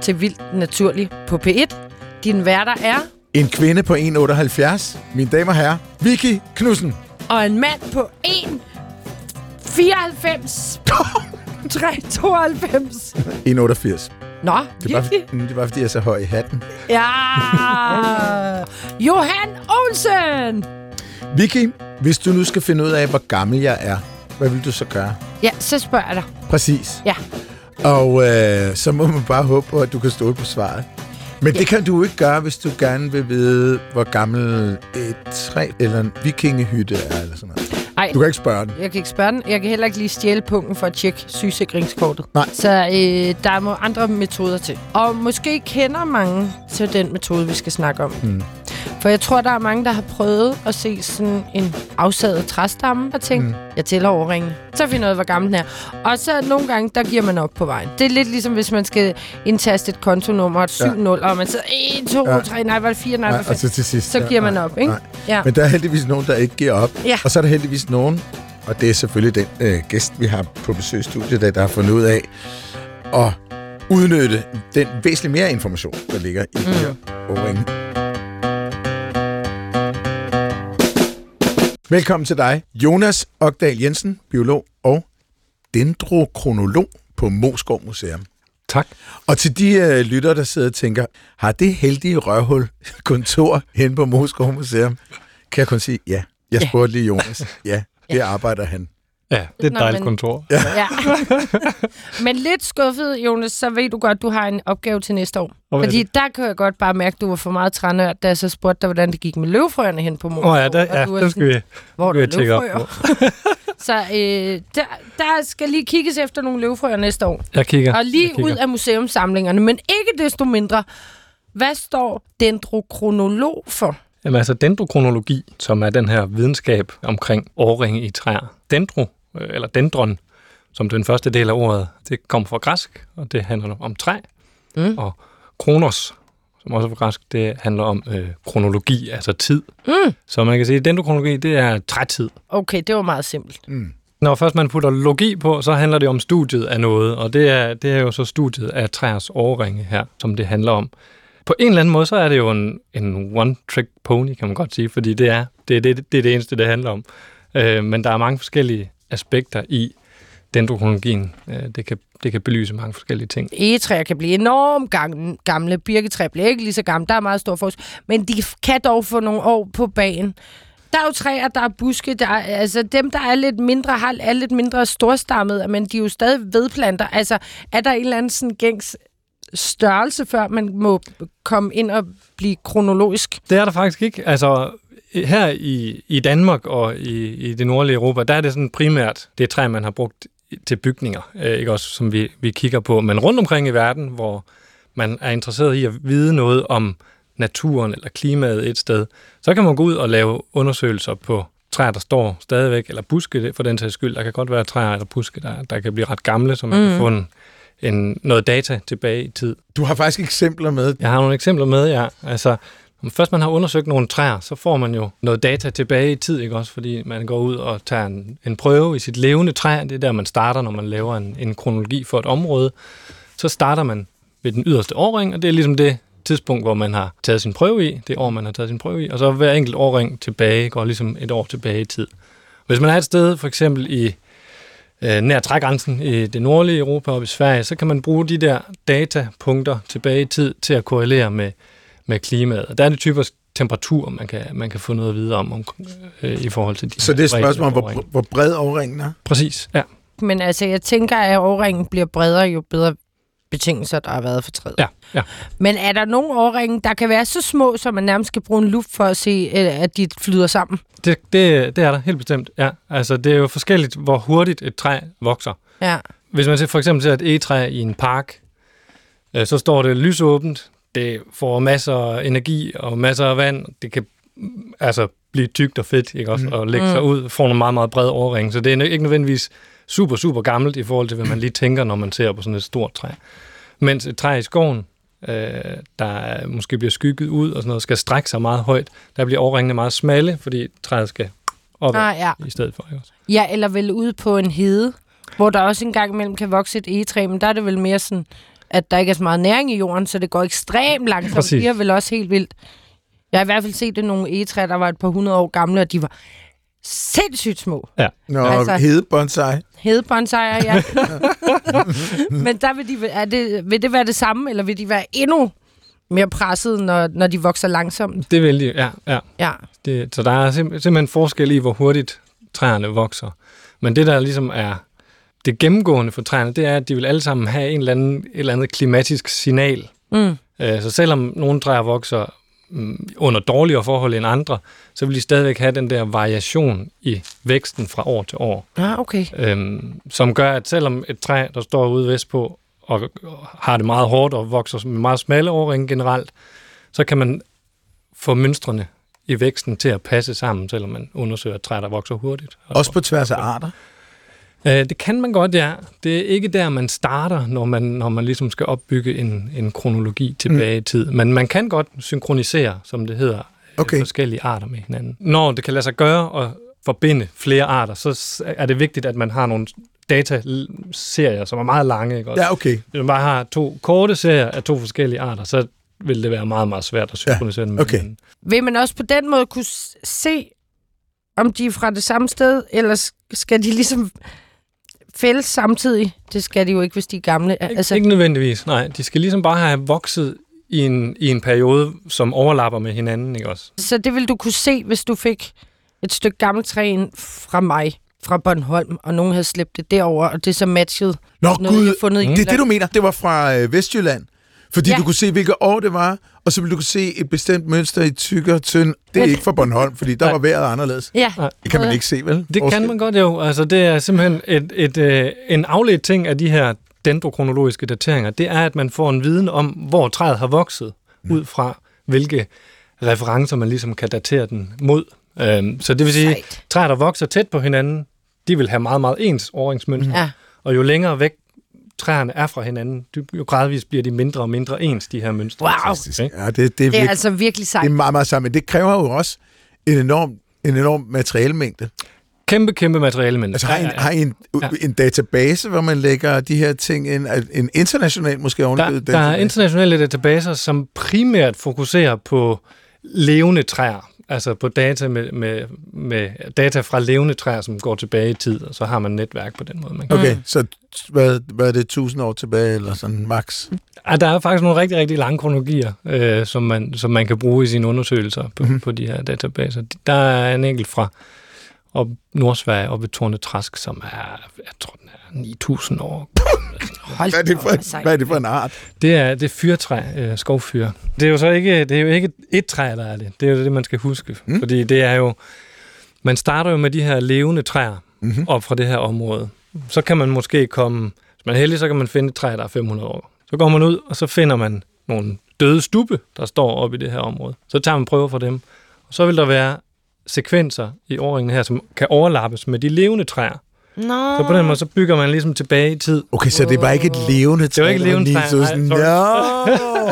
til Vildt Naturligt på P1. Din værter er... En kvinde på 1,78. Mine damer og herrer, Vicky Knudsen. Og en mand på 1,94. 392. 1,88. Nå, virkelig? Det var, fordi jeg er så høj i hatten. Ja! Johan Olsen! Vicky, hvis du nu skal finde ud af, hvor gammel jeg er, hvad vil du så gøre? Ja, så spørger jeg dig. Præcis. Ja. Og så må man bare håbe på, at du kan stole på svaret. Men det kan du ikke gøre, hvis du gerne vil vide, hvor gammel et træ eller en vikingehytte er, eller sådan noget. Ej, du kan ikke spørge den. Jeg kan ikke spørge den. Jeg kan heller ikke lige stjæle punkten for at tjekke sygesikringskortet. Nej. Så der må andre metoder til. Og måske kender mange til den metode, vi skal snakke om. For jeg tror, der er mange, der har prøvet at se sådan en afsaget træstamme og tænkt, jeg tæller overringen. Så finder jeg ud af, hvor gammel den er. Og så nogle gange, der giver man op på vejen. Det er lidt ligesom, hvis man skal indtaste et kontonummer, et 7-0, og man sidder 1, 2, 3, nej, var det 4, nej, var det 5. Og så til sidst. Så giver man op, ikke? Ja. Men der er heldigvis nogen, der ikke giver op. Ja. Og så er der heldigvis nogen, og det er selvfølgelig den gæst, vi har på besøgsstudiet, der har fundet ud af at udnytte den væsentligt mere information, der ligger i de her overringe. Velkommen til dig, Jonas Okdal Jensen, biolog og dendrokronolog på Moesgaard Museum. Tak. Og til de lyttere, der sidder og tænker, har det heldige røvhul kontor hen på Moesgaard Museum? Kan jeg kun sige, ja. Jeg spurgte lige Jonas. Ja, det arbejder han. Ja, det er et dejligt kontor. Ja. Men lidt skuffet, Jonas, så ved du godt, du har en opgave til næste år. Fordi der kan jeg godt bare mærke, at du var for meget trænør, da jeg så spurgte dig, hvordan det gik med løvfrøerne hen på Moesgaard. Det skal vi tjekke op på. Så der skal lige kigges efter nogle løvfrøer næste år. Jeg kigger. Og lige ud af museumssamlingerne, men ikke desto mindre. Hvad står dendrokronolog for? Jamen altså dendrokronologi, som er den her videnskab omkring årringe i træer. Dendro, eller dendron, som den første del af ordet, det kommer fra græsk, og det handler om træ. Og kronos, som også er fra græsk, det handler om kronologi, altså tid. Så man kan sige, at dendrokronologi, det er trætid. Okay, det var meget simpelt. Når først man putter logi på, så handler det om studiet af noget, og det er jo så studiet af træers årringe her, som det handler om. På en eller anden måde, så er det jo en one-trick pony, kan man godt sige, fordi det er det eneste, det handler om. Men der er mange forskellige aspekter i dendrokronologien. Det kan belyse mange forskellige ting. Egetræer kan blive enormt gamle. Birketræer bliver ikke lige så gamle. Der er meget stor forskel. Men de kan dog få nogle år på bagen. Der er jo træer, der er buske. Altså dem, der er lidt mindre, er lidt mindre storstammet, men de er jo stadig vedplanter. Altså er der en eller anden sådan gængs størrelse, før man må komme ind og blive kronologisk? Det er der faktisk ikke. Altså her i Danmark og i det nordlige Europa, der er det sådan primært det træ, man har brugt til bygninger, ikke også, som vi kigger på. Men rundt omkring i verden, hvor man er interesseret i at vide noget om naturen eller klimaet et sted, så kan man gå ud og lave undersøgelser på træer, der står stadigvæk, eller buske for den sags skyld. Der kan godt være træer eller buske, der kan blive ret gamle, så man kan få noget data tilbage i tid. Du har faktisk eksempler med. Jeg har nogle eksempler med, ja. Altså, når først man har undersøgt nogle træer, så får man jo noget data tilbage i tid, ikke også? Fordi man går ud og tager en prøve i sit levende træ. Det er der, man starter, når man laver en kronologi for et område. Så starter man ved den yderste årring, og det er ligesom det tidspunkt, hvor man har taget sin prøve i. Det år, man har taget sin prøve i. Og så hver enkelt årring tilbage går ligesom et år tilbage i tid. Hvis man er et sted, for eksempel i nær trægrænsen i det nordlige Europa og i Sverige, så kan man bruge de der datapunkter tilbage i tid til at korrelere med klimaet. Og der er det typisk temperatur, man kan få noget at vide om i forhold til de. Så det er et spørgsmål om, hvor bred årringen er? Præcis, ja. Men altså, jeg tænker, at årringen bliver bredere, jo bedre betingelser, der har været for træet. Ja. Men er der nogle årringe, der kan være så små, så man nærmest skal bruge en luft for at se, at de flyder sammen? Det er der helt bestemt, ja. Altså, det er jo forskelligt, hvor hurtigt et træ vokser. Ja. Hvis man for eksempel ser et egetræ i en park, så står det lysåbent. Det får masser af energi og masser af vand. Det kan altså blive tykt og fedt, ikke også, og lægge sig ud, får nogle meget, meget brede årringe. Så det er ikke nødvendigvis super, super gammelt i forhold til, hvad man lige tænker, når man ser på sådan et stort træ. Mens et træ i skoven, der måske bliver skygget ud og sådan noget, skal strække sig meget højt, der bliver årringene meget smalle, fordi træet skal opad i stedet for. Ikke også? Ja, eller vel ude på en hede, hvor der også en gang imellem kan vokse et egetræ, men der er det vel mere sådan at der ikke er så meget næring i jorden, så det går ekstremt langsomt. Præcis. De er vel også helt vildt. Jeg har i hvert fald set det nogle egetræer, der var et par 100 år gamle, og de var sindssygt små. Ja. Nå, Altså- hedebonsai. Hedebonsaier, ja. Men der vil det være det samme, eller vil de være endnu mere presset, når de vokser langsomt? Det vil de, ja. Ja. Så der er simpelthen forskel i, hvor hurtigt træerne vokser. Men det, der ligesom er det gennemgående for træerne, det er, at de vil alle sammen have et eller andet klimatisk signal. Så selvom nogle træer vokser under dårligere forhold end andre, så vil de stadigvæk have den der variation i væksten fra år til år. Ah, okay. Som gør, at selvom et træ, der står ude vestpå, og har det meget hårdt og vokser med meget smalle årringe generelt, så kan man få mønstrene i væksten til at passe sammen, selvom man undersøger et træ, der vokser hurtigt. Også på tværs af arter? Det kan man godt, ja. Det er ikke der, man starter, når man ligesom skal opbygge en kronologi tilbage i tid. Men man kan godt synkronisere, som det hedder, forskellige arter med hinanden. Når det kan lade sig gøre at forbinde flere arter, så er det vigtigt, at man har nogle dataserier, som er meget lange. Ikke? Ja, okay. Hvis man bare har 2 korte serier af 2 forskellige arter, så vil det være meget, meget svært at synkronisere dem med hinanden. Vil man også på den måde kunne se, om de er fra det samme sted, eller skal de ligesom fælles samtidig? Det skal de jo ikke, hvis de er gamle. Altså... Ikke nødvendigvis, nej. De skal ligesom bare have vokset i en periode, som overlapper med hinanden, ikke også? Så det vil du kunne se, hvis du fik et stykke gammelt træ ind fra mig, fra Bornholm, og nogen havde slæbt det derover, og det så matchede noget, jeg har fundet i det er det, du mener. Det var fra Vestjylland. Fordi du kunne se, hvilke år det var, og så ville du kunne se et bestemt mønster i tyk og tynd. Det er ikke fra Bornholm, fordi der var vejret anderledes. Ja. Det kan man ikke se, vel? Det kan man godt jo. Altså, det er simpelthen en afledt ting af de her dendrokronologiske dateringer. Det er, at man får en viden om, hvor træet har vokset, ud fra hvilke referencer man ligesom kan datere den mod. Så det vil sige, at træer, der vokser tæt på hinanden, de vil have meget, meget ens årringsmønster. Ja. Og jo længere væk træerne er fra hinanden, jo gradvist bliver de mindre og mindre ens, de her mønstre. Wow! Ja, det er altså virkelig sejt. Det er meget, meget sejt, men det kræver jo også en enorm materialemængde. Kæmpe materialemængde. Altså har I en database, hvor man lægger de her ting ind? En international måske ovenikøbet? Der er internationale databaser, som primært fokuserer på levende træer. Altså på data med data fra levende træer, som går tilbage i tid, og så har man netværk på den måde. Okay, så hvad er det, 1000 år tilbage, eller sådan max? Der er faktisk nogle rigtig, rigtig lange kronologier, som man kan bruge i sine undersøgelser på de her databaser. Der er en enkelt fra Nordsverige oppe ved Torne Trask, som er, jeg tror, den er 9000 år. Hvad er det for en art? Det er fyrtræ, skovfyr. Det er jo ikke et træ, der er det. Det er jo det, man skal huske. Fordi det er jo, man starter jo med de her levende træer op fra det her område. Så kan man måske komme, hvis man er heldig, så kan man finde et træ, der er 500 år. Så går man ud, og så finder man nogle døde stubbe, der står oppe i det her område. Så tager man prøver fra dem. Og så vil der være sekvenser i årringen her, som kan overlappes med de levende træer. No. Så på den måde, så bygger man ligesom tilbage i tid. Okay, så det var ikke et levende træ? Det var ikke et levende træ,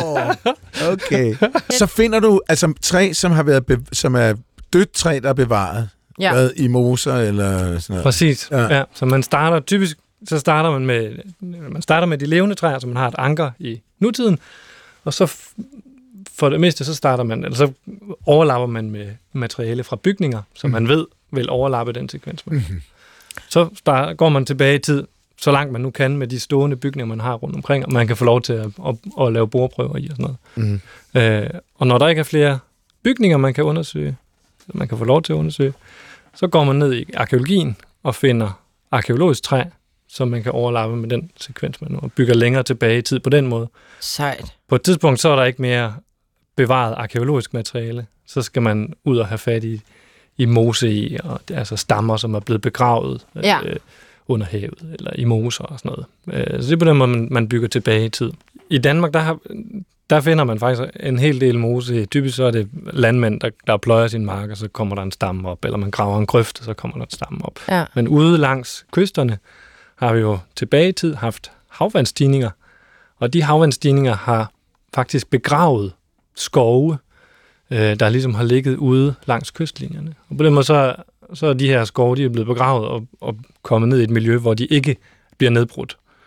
Okay. Så finder du altså træ, som er dødt træ, der er bevaret. Ja. Hvad, i moser eller sådan noget? Præcis, ja. Så man starter typisk, så starter man med de levende træer, så man har et anker i nutiden, og så for det meste, så overlapper man med materiale fra bygninger, som man ved vil overlappe den sekvens med. Så går man tilbage i tid, så langt man nu kan med de stående bygninger, man har rundt omkring, og man kan få lov til at lave boreprøver i og sådan noget. Og når der ikke er flere bygninger, man kan undersøge, man kan få lov til at undersøge, så går man ned i arkæologien og finder arkæologisk træ, som man kan overlappe med den sekvens, man nu og bygger længere tilbage i tid på den måde. Sejt. På et tidspunkt, så er der ikke mere bevaret arkæologisk materiale. Så skal man ud og have fat i mose i, og altså stammer, som er blevet begravet under havet, eller i moser og sådan noget. Så det er på den måde, man bygger tilbage i tid. I Danmark, der finder man faktisk en hel del mose. Typisk så er det landmænd, der pløjer sin mark, og så kommer der en stamme op, eller man graver en grøft, og så kommer der en stamme op. Ja. Men ude langs kysterne har vi jo tilbage i tid haft havvandsstigninger, og de havvandsstigninger har faktisk begravet skove, der ligesom har ligget ude langs kystlinjerne. Og på den måde så er de her skove, de er blevet begravet og kommet ned i et miljø, hvor de ikke bliver nedbrudt.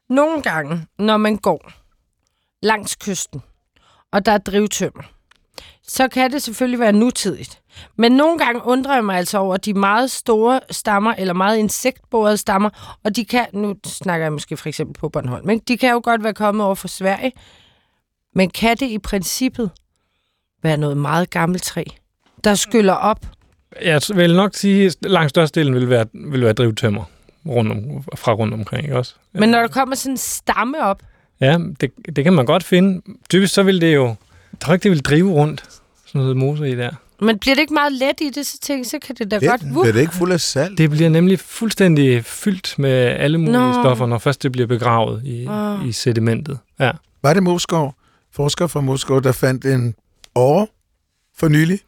Nogle gange, når man går langs kysten, og der er drivtømmer, så kan det selvfølgelig være nutidigt. Men nogle gange undrer jeg mig altså over de meget store stammer, eller meget insektborede stammer, og de kan, nu snakker jeg måske for eksempel på Bornholm, men de kan jo godt være kommet over fra Sverige, men kan det i princippet være noget meget gammelt træ, der skyller op? Jeg vil nok sige, at langt størstedelen vil være drivtømmer rundt omkring, ikke også? Men når der kommer sådan en stamme op? Ja, det kan man godt finde. Typisk så vil det jo, jeg tror ikke, det vil drive rundt, sådan noget mose i der. Men bliver det ikke meget let i det, så kan det da godt... Bliver det ikke fuld af salt? Det bliver nemlig fuldstændig fyldt med alle mulige stoffer, når først det bliver begravet i sedimentet. Ja. Var det Moskov, forskere fra Moskov, der fandt en åre for nylig?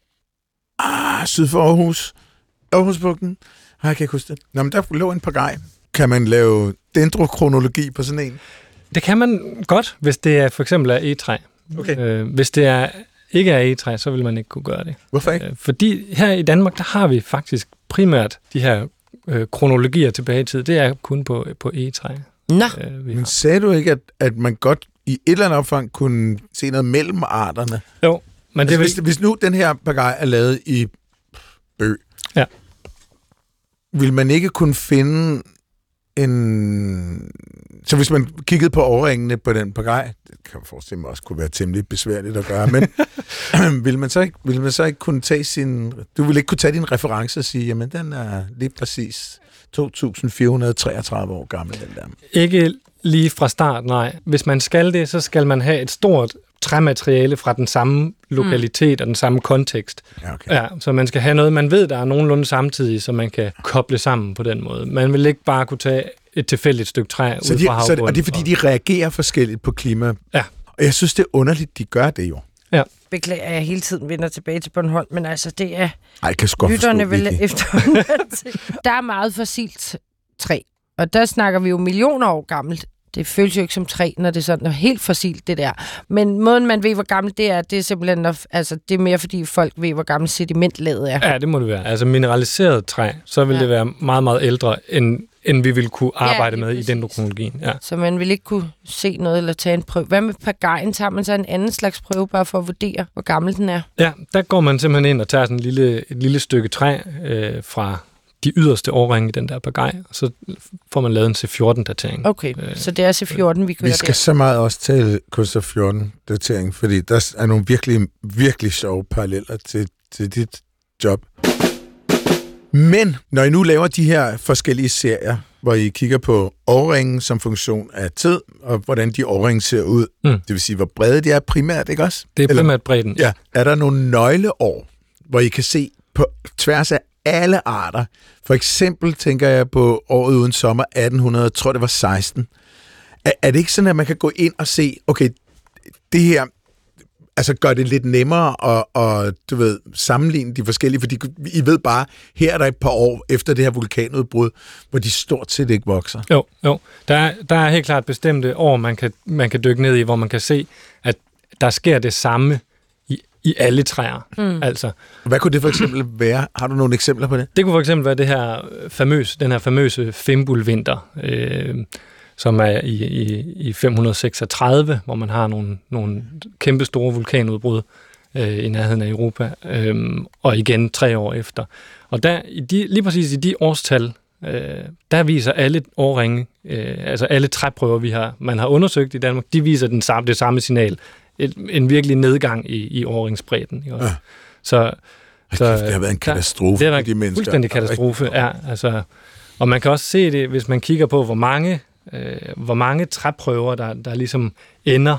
Syd for Aarhus. Aarhusbugten. Jeg kan ikke huske det. Nå, men der lå en pagaj. Kan man lave dendrokronologi på sådan en? Det kan man godt, hvis det er for eksempel er egetræ. Okay. Hvis det ikke er egetræ, så vil man ikke kunne gøre det. Hvorfor ikke? Fordi her i Danmark, der har vi faktisk primært de her kronologier tilbage i tid. Det er kun på egetræ. Nå. Men sagde du ikke, at man godt i et eller andet omfang kunne se noget mellem arterne? Jo. Men altså, hvis nu den her pagaj er lavet i bøg, ja, vil man ikke kunne finde en... Så hvis man kiggede på årringene på den pagaj, det kan man forestille mig også kunne være temmelig besværligt at gøre, men vil man så ikke kunne tage sin... Du vil ikke kunne tage din reference og sige, jamen den er lige præcis 2.433 år gammel, den der. Ikke lige fra start, nej. Hvis man skal det, så skal man have et stort træmateriale fra den samme lokalitet og den samme kontekst. Ja, okay. Ja, så man skal have noget, man ved, der er nogenlunde samtidig, så man kan koble sammen på den måde. Man vil ikke bare kunne tage et tilfældigt stykke træ ud fra havbunden. Og det er fordi, de reagerer forskelligt på klima. Ja. Og jeg synes, det er underligt, de gør det jo. Ja. Beklager, at jeg hele tiden vender tilbage til Bornholm, men altså, det er... Ej, kan sgu lytterne vel efterhånden. Der er meget fossilt træ, og der snakker vi jo millioner år gammelt. Det føles jo ikke som træ, når det er sådan helt fossilt, det der. Men måden, man ved, hvor gammelt det er simpelthen, det er mere, fordi folk ved, hvor gammelt sedimentlaget er. Ja, det må det være. Altså mineraliseret træ, så vil det være meget, meget ældre, end vi vil kunne arbejde med i dendrokronologien. Ja. Så man vil ikke kunne se noget eller tage en prøve. Hvad med pagajen? Tager man så en anden slags prøve, bare for at vurdere, hvor gammel den er? Ja, der går man simpelthen ind og tager sådan et lille stykke træ fra de yderste årringe i den der pagaj, og så får man lavet en C14-datering. Okay, så det er C14, vi kører Vi skal så meget også tale K14-datering, fordi der er nogle virkelig, virkelig sjove paralleller til dit job. Men når I nu laver de her forskellige serier, hvor I kigger på årringen som funktion af tid, og hvordan de årringe ser ud, det vil sige, hvor brede de er primært, ikke også? Det er primært bredden. Ja. Er der nogle nøgleår, hvor I kan se på tværs af alle arter? For eksempel tænker jeg på året uden sommer 1800, tror det var 16. Er det ikke sådan, at man kan gå ind og se, okay, det her altså gør det lidt nemmere og du ved, sammenligne de forskellige, fordi I ved bare, her er der et par år efter det her vulkanudbrud, hvor de stort set ikke vokser. Jo. Der er helt klart bestemte år, man kan dykke ned i, hvor man kan se, at der sker det samme i alle træer. Altså. Hvad kunne det for eksempel være? Har du nogle eksempler på det? Det kunne for eksempel være den her famøse fimbulvinter, som er i 536, hvor man har nogle kæmpe store vulkanudbrud i nærheden af Europa, og igen 3 år efter. Og der, lige præcis i de årstal, der viser alle årringe, altså alle træprøver, man har undersøgt i Danmark, de viser det samme signal. En virkelig nedgang i årringsbredden. Ja. Så det har været en katastrofe for de mennesker. Det er fuldstændig katastrofe, ja. Altså, og man kan også se det, hvis man kigger på, hvor mange træprøver, der ligesom ender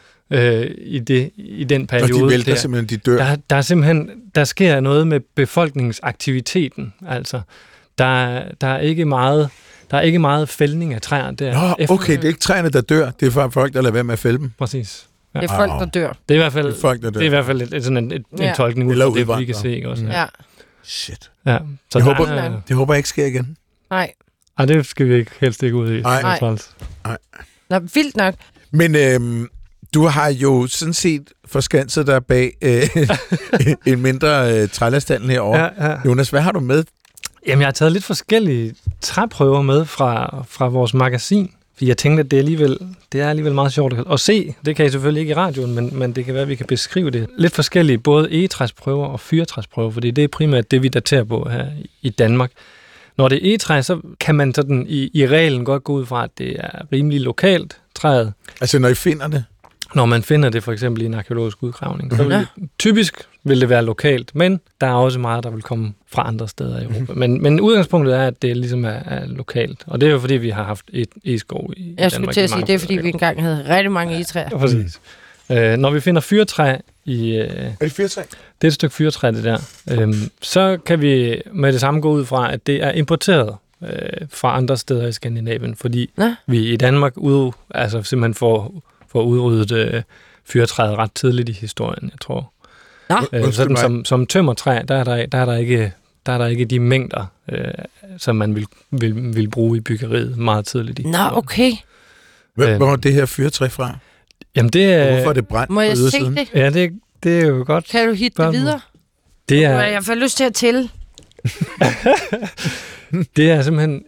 i den periode. Og de vælter simpelthen, de dør. Der sker noget med befolkningsaktiviteten. Altså, der er ikke meget fældning af træer der. Nå, okay, det er ikke træerne, der dør. Det er folk, der lader være med at fælde dem. Præcis. Ja. Det er folk, der dør. Det er i hvert fald en tolkning ud af det, vi kan se. Også. Ja. Shit. Ja. Så det håber jeg ikke sker igen. Nej. Ej, det skal vi helst ikke ud i. Nej. Nå, vildt nok. Men du har jo sådan set forskanset dig bag en mindre trælastanden herovre. Ja. Jonas, hvad har du med? Jamen, jeg har taget lidt forskellige træprøver med fra vores magasin, Fordi jeg tænkte, at det er alligevel meget sjovt at se. Det kan I selvfølgelig ikke i radioen, men det kan være, at vi kan beskrive det. Lidt forskellige, både egetræsprøver og fyrretræsprøver, fordi det er primært det, vi daterer på her i Danmark. Når det er egetræ, så kan man sådan i reglen godt gå ud fra, at det er rimelig lokalt, træet. Altså, når I finder det? Når man finder det for eksempel i en arkæologisk udgravning, så typisk vil det være lokalt, men der er også meget, der vil komme fra andre steder i Europa. Men udgangspunktet er, at det ligesom er lokalt. Og det er jo fordi, vi har haft et egeskov i Danmark. Jeg skulle til at sige, det er fordi, vi engang havde rigtig mange egetræer. Ja, præcis. Når vi finder fyrretræ i... Er det fyrretræ? Det er et stykke fyrretræ, det der. Så kan vi med det samme gå ud fra, at det er importeret fra andre steder i Skandinavien, fordi vi i Danmark simpelthen får udryddet fyrretræet ret tidligt i historien, jeg tror. Sådan som tømmertræ, der er der ikke de mængder, som man vil bruge i byggeriet meget tidligt. Okay. Hvor er det her fyrretræ fra? Jamen det er... Hvorfor er det brændt? Må jeg se det? Ja, det er jo godt. Kan du hitte det videre? Det er... Jeg får lyst til at tælle. Det er simpelthen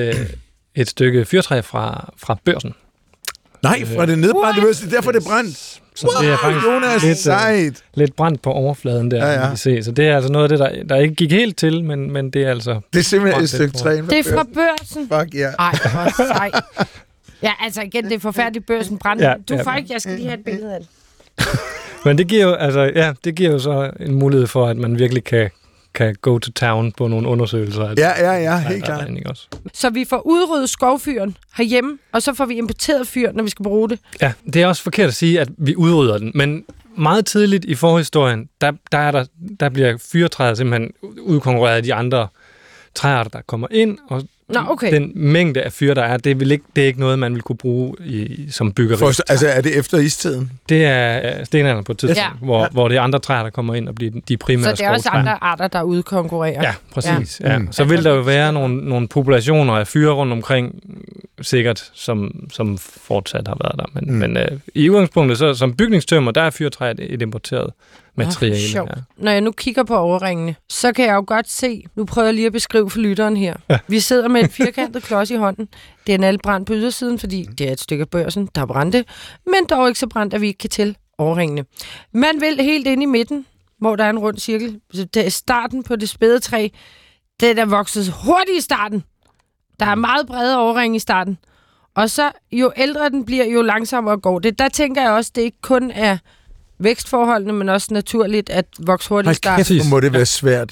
et stykke fyrretræ fra Børsen. Nej, fra det nedbrændte Børsen. Derfor er det brændt. Så det er faktisk lidt brændt på overfladen der, kan I se. Så det er altså noget af det, der ikke gik helt til, men det er altså... Det er simpelthen et stykke træ. Det er fra Børsen? Fuck, ja. Ej, hvor sej. Ja, altså igen, det er forfærdeligt, Børsen brændte. Jeg skal lige have et billede af det. Men det giver jo så en mulighed for, at man virkelig kan go to town på nogle undersøgelser. Ja, helt klart. Så vi får udryddet skovfyren herhjemme, og så får vi importeret fyr, når vi skal bruge det. Ja, det er også forkert at sige, at vi udrydder den, men meget tidligt i forhistorien, der bliver fyrretræet simpelthen udkonkurreret af de andre træer, der kommer ind, og den mængde af fyr, der er, det er ikke noget, man vil kunne bruge som byggeri. Altså, er det efter istiden? Det er stenalderen på et tidspunkt, hvor det er andre træer, der kommer ind og bliver de primære skovtræer. Så det er også andre arter, der udkonkurrerer? Ja, præcis. Ja. Så vil der jo være nogle populationer af fyre rundt omkring, sikkert, som fortsat har været der. Men i udgangspunktet, så som bygningstømmer, der er fyrretræ et importeret materiale. Når jeg nu kigger på overringene, så kan jeg jo godt se, nu prøver jeg lige at beskrive for lytteren her. Ja. Vi sidder med en firkantet klods i hånden. Den er brændt på ydersiden, fordi det er et stykke af Børsen, der er brændte, men dog ikke så brændt, at vi ikke kan til overringene. Man vil helt ind i midten, hvor der er en rund cirkel. Det er starten på det spæde træ. Det er vokset hurtigt i starten. Der er meget brede overring i starten. Og så jo ældre den bliver, jo langsommere går det. Der tænker jeg også, det ikke kun er vækstforholdene, men også naturligt at vokse hurtigt i starten. Må det være svært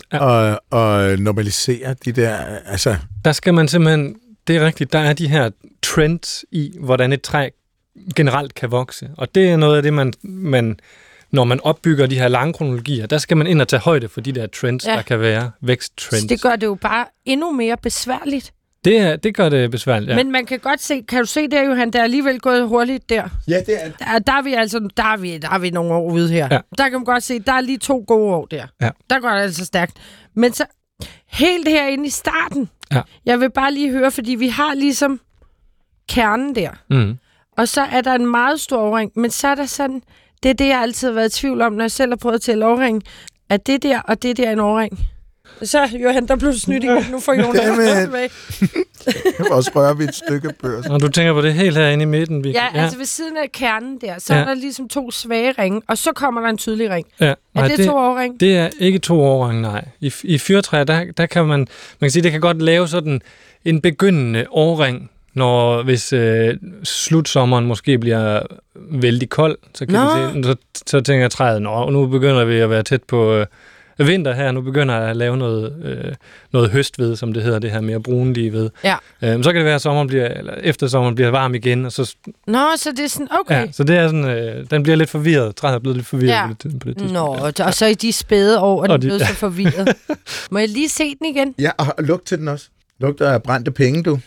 at normalisere de der... Altså. Der skal man simpelthen... Det er rigtigt, der er de her trends i, hvordan et træ generelt kan vokse. Og det er noget af det, man når man opbygger de her lange kronologier, der skal man ind og tage højde for de der trends, der kan være. Væksttrends. Så det gør det jo bare endnu mere besværligt. Det gør det besværligt, ja. Men man kan godt se, kan du se der, Johan, der er alligevel gået hurtigt der. Ja, det er. Der er vi nogle år ude her. Ja. Der kan man godt se, der er lige 2 gode år der. Ja. Der går det altså stærkt. Men så helt herinde i starten, jeg vil bare lige høre, fordi vi har ligesom kernen der. Mm. Og så er der en meget stor overring, men så er der sådan, det er det, jeg altid har været i tvivl om, når jeg selv har prøvet at tælle overring, at det der og det der er en overring. Så, Johan, der blev snydt igen. Nu får Jonas tilbage. Jeg vil også røre ved et stykke Børsen. Og du tænker på det helt herinde i midten? Altså ved siden af kernen der, så er der ligesom 2 svage ringe, og så kommer der en tydelig ring. Ja. Er det 2 overring? Det er ikke 2 overring, nej. I fyrretræ, der kan man kan sige, det kan godt lave sådan en begyndende overring, hvis slutsommeren måske bliver vældig kold, så kan så tænker træet, nu begynder vi at være tæt på vinter her, nu begynder jeg at lave noget høstved, som det hedder, det her mere brunlige ved. Ja. Så kan det være, at eftersommeren bliver varm igen, og så... Så det er sådan, okay. Ja, så det er sådan, den bliver lidt forvirret. Træet er blevet lidt forvirret på det tidspunkt. Og så i de spæde år, er den blevet så forvirret. Må jeg lige se den igen? Ja, og lugt til den også. Lugter af brændte penge, du.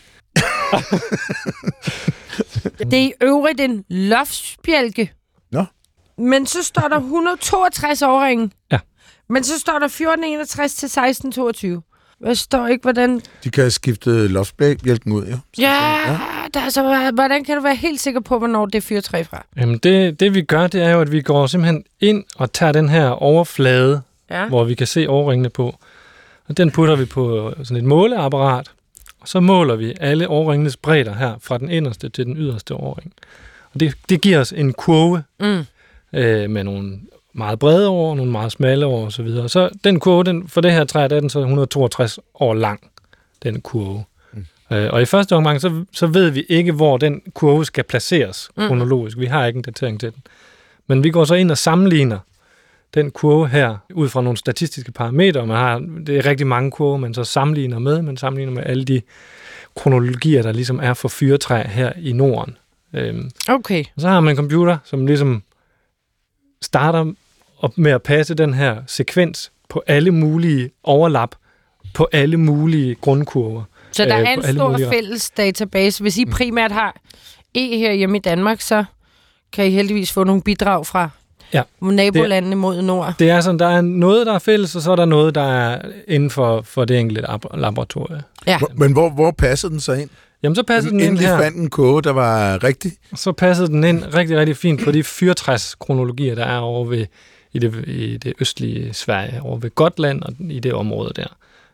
Det er i øvrigt en loftsbjælke. Nå. Men så står der 162 overringen. Ja. Men så står der 1461 til 1622. Der står ikke, hvordan... De kan have skiftet loftsbjælken ud, jo. Hvordan kan du være helt sikker på, hvornår det er fyrretræ fra? Jamen, det vi gør, det er jo, at vi går simpelthen ind og tager den her overflade, hvor vi kan se overringene på. Og den putter vi på sådan et måleapparat. så måler vi alle årringenes bredder her, fra den inderste til den yderste årring. Og det giver os en kurve med nogle meget brede år, nogle meget smalle år osv. Så den kurve, for det her træ, der er den så 162 år lang, den kurve. Og i første omgang, så ved vi ikke, hvor den kurve skal placeres kronologisk. Vi har ikke en datering til den. Men vi går så ind og sammenligner den kurve her, ud fra nogle statistiske parametre. Det er rigtig mange kurver, man så sammenligner med. Man sammenligner med alle de kronologier, der ligesom er for fyrretræ her i Norden. Okay. Og så har man en computer, som ligesom starter op med at passe den her sekvens på alle mulige overlap, på alle mulige grundkurver. Så der er en stor fælles database. Hvis I primært har her hjemme i Danmark, så kan I heldigvis få nogle bidrag fra nabolandene mod nord. Det er sådan, der er noget, der er fælles, og så er der noget, der er inden for det enkelte laboratorie. Ja. Men hvor passede den så ind? Jamen, så passede den ind her. Endelig fandt en kurve, der var rigtig. Så passede den ind rigtig, rigtig fint på de 64 kronologier, der er over ved, i det østlige Sverige, over ved Gotland og i det område der.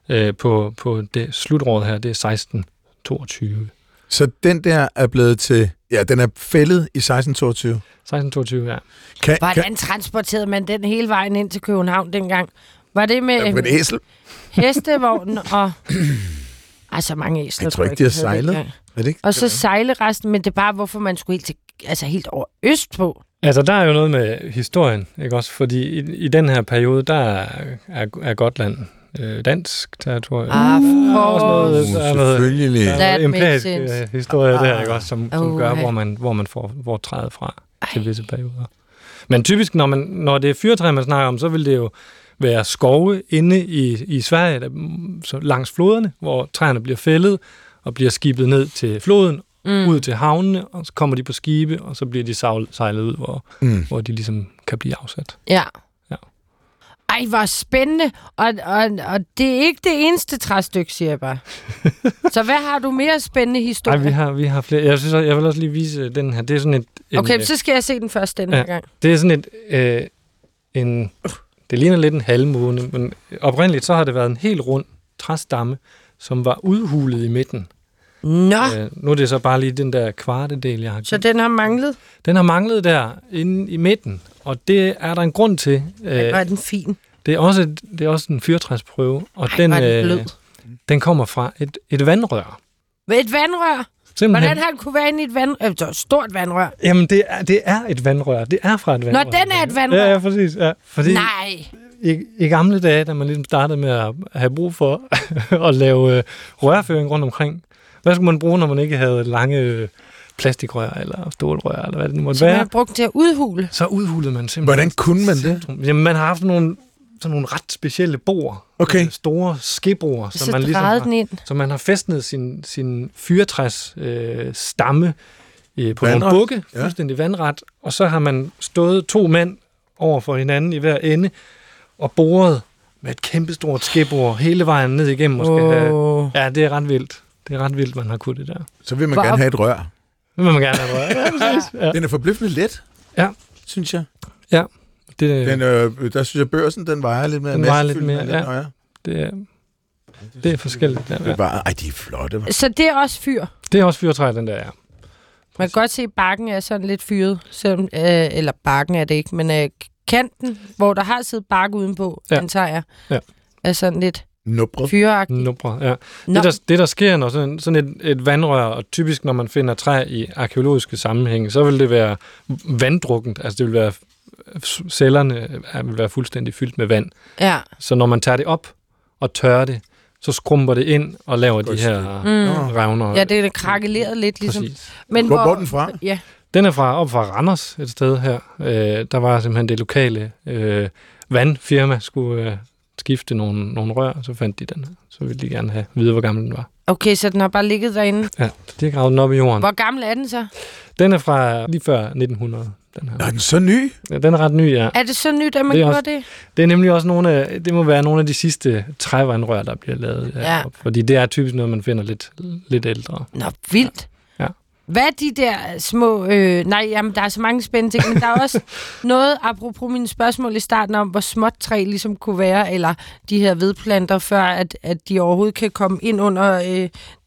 På det slutåret her, det er 1622. Så den der er blevet til, den er fældet i 1622? 1622, ja. Hvordan transporterede man den hele vejen ind til København dengang? Var det med en æsel? Hestevogn og... så mange æsler, jeg tror ikke, de har sejlet. Og så sejleresten, men det er bare, hvorfor man skulle helt over øst på. Altså, der er jo noget med historien, ikke også? Fordi i den her periode, der er Gotland dansk territorium. Selvfølgelig. Der er noget empirisk historie der, ikke også, som gør, hvor man får træet fra til visse perioder. Men typisk, når det er fyrretræ, man snakker om, så vil det jo være skove inde i Sverige, så langs floderne, hvor træerne bliver fældet og bliver skibet ned til floden, ud til havnene, og så kommer de på skibe, og så bliver de sejlet ud, hvor de ligesom kan blive afsat. Ja. Ej, hvor spændende. Og det er ikke det eneste træstykke, siger jeg bare. Så hvad har du mere spændende historie? Nej, vi har flere. Jeg vil også lige vise den her. Det er sådan okay, så skal jeg se den først den her gang. Det er sådan det ligner lidt en halvmåne, men oprindeligt så har det været en helt rund træstamme, som var udhulet i midten. Nå! Nu er det så bare lige den der kvartedel, jeg har givet. Så den har manglet? Den har manglet der inde i midten, og det er der en grund til. Er den fin? Det er også en fyrtræsprøve, og den kommer fra et vandrør. Et vandrør? Simpelthen. Hvordan har det kunne være inde i et vandrør? Et stort vandrør? Jamen, det er et vandrør. Det er fra et vandrør. Nå, den er et vandrør? Ja, præcis. Ja. Fordi nej! I gamle dage, da man ligesom startede med at have brug for at lave rørføring rundt omkring, hvad skulle man bruge, når man ikke havde lange plastikrør eller stålrør, eller hvad det nu måtte være? Så man brugte til at udhule? Så udhulede man simpelthen. Hvordan kunne man det? Jamen, man har haft sådan nogle ret specielle bord. Okay. Store skebroer, som man har fæstnet sin fyrretræs stamme på nogle bukke, fuldstændig vandret, og så har man stået 2 mænd over for hinanden i hver ende, og boret med et kæmpestort skebord hele vejen ned igennem. Og skal have, ja, det er ret vildt. Det er ret vildt, man har kunnet det der. Så vil man gerne have et rør. Det vil man gerne have et rør, ja, præcis. Ja. Den er forbløffende let, synes jeg. Ja. Der synes jeg, børsen, den vejer lidt mere. Den vejer lidt mere, ja. Det er forskelligt. Ja. De er flotte. Så det er også fyr? Det er også fyrtræ, den der, ja. Man kan godt se, at bakken er sådan lidt fyret. Selvom, eller bakken er det ikke, men kanten, hvor der har siddet bark udenpå, antager jeg, er sådan lidt fyreagtigt. Nubret, ja. Det, der sker, når sådan et vandrør, og typisk, når man finder træ i arkeologiske sammenhænge, så vil det være vanddrukkent. Altså, det vil være cellerne vil være fuldstændig fyldt med vand. Ja. Så når man tager det op og tørrer det, så skrumper det ind og laver de her revner. Ja, det er krakeleret lidt, ligesom. Men hvor er den fra? Ja. Den er op fra Randers et sted her. Der var simpelthen det lokale vandfirma, skulle skifte nogle rør, og så fandt de den her. Så ville de gerne vide, hvor gammel den var. Okay, så den har bare ligget derinde? Ja, de har gravet den op i jorden. Hvor gammel er den så? Den er fra lige før 1900. Den her. Er den så ny? Ja, den er ret ny, ja. Er det så nyt, at man gjorde det? Det er nemlig også det må være nogle af de sidste trævandrør, der bliver lavet heroppe. Fordi det er typisk noget, man finder lidt ældre. Nå, vildt. Ja. Hvad er de der små... der er så mange spændende ting, men der er også noget, apropos mine spørgsmål i starten, om hvor småt træ ligesom kunne være, eller de her vedplanter, før at de overhovedet kan komme ind under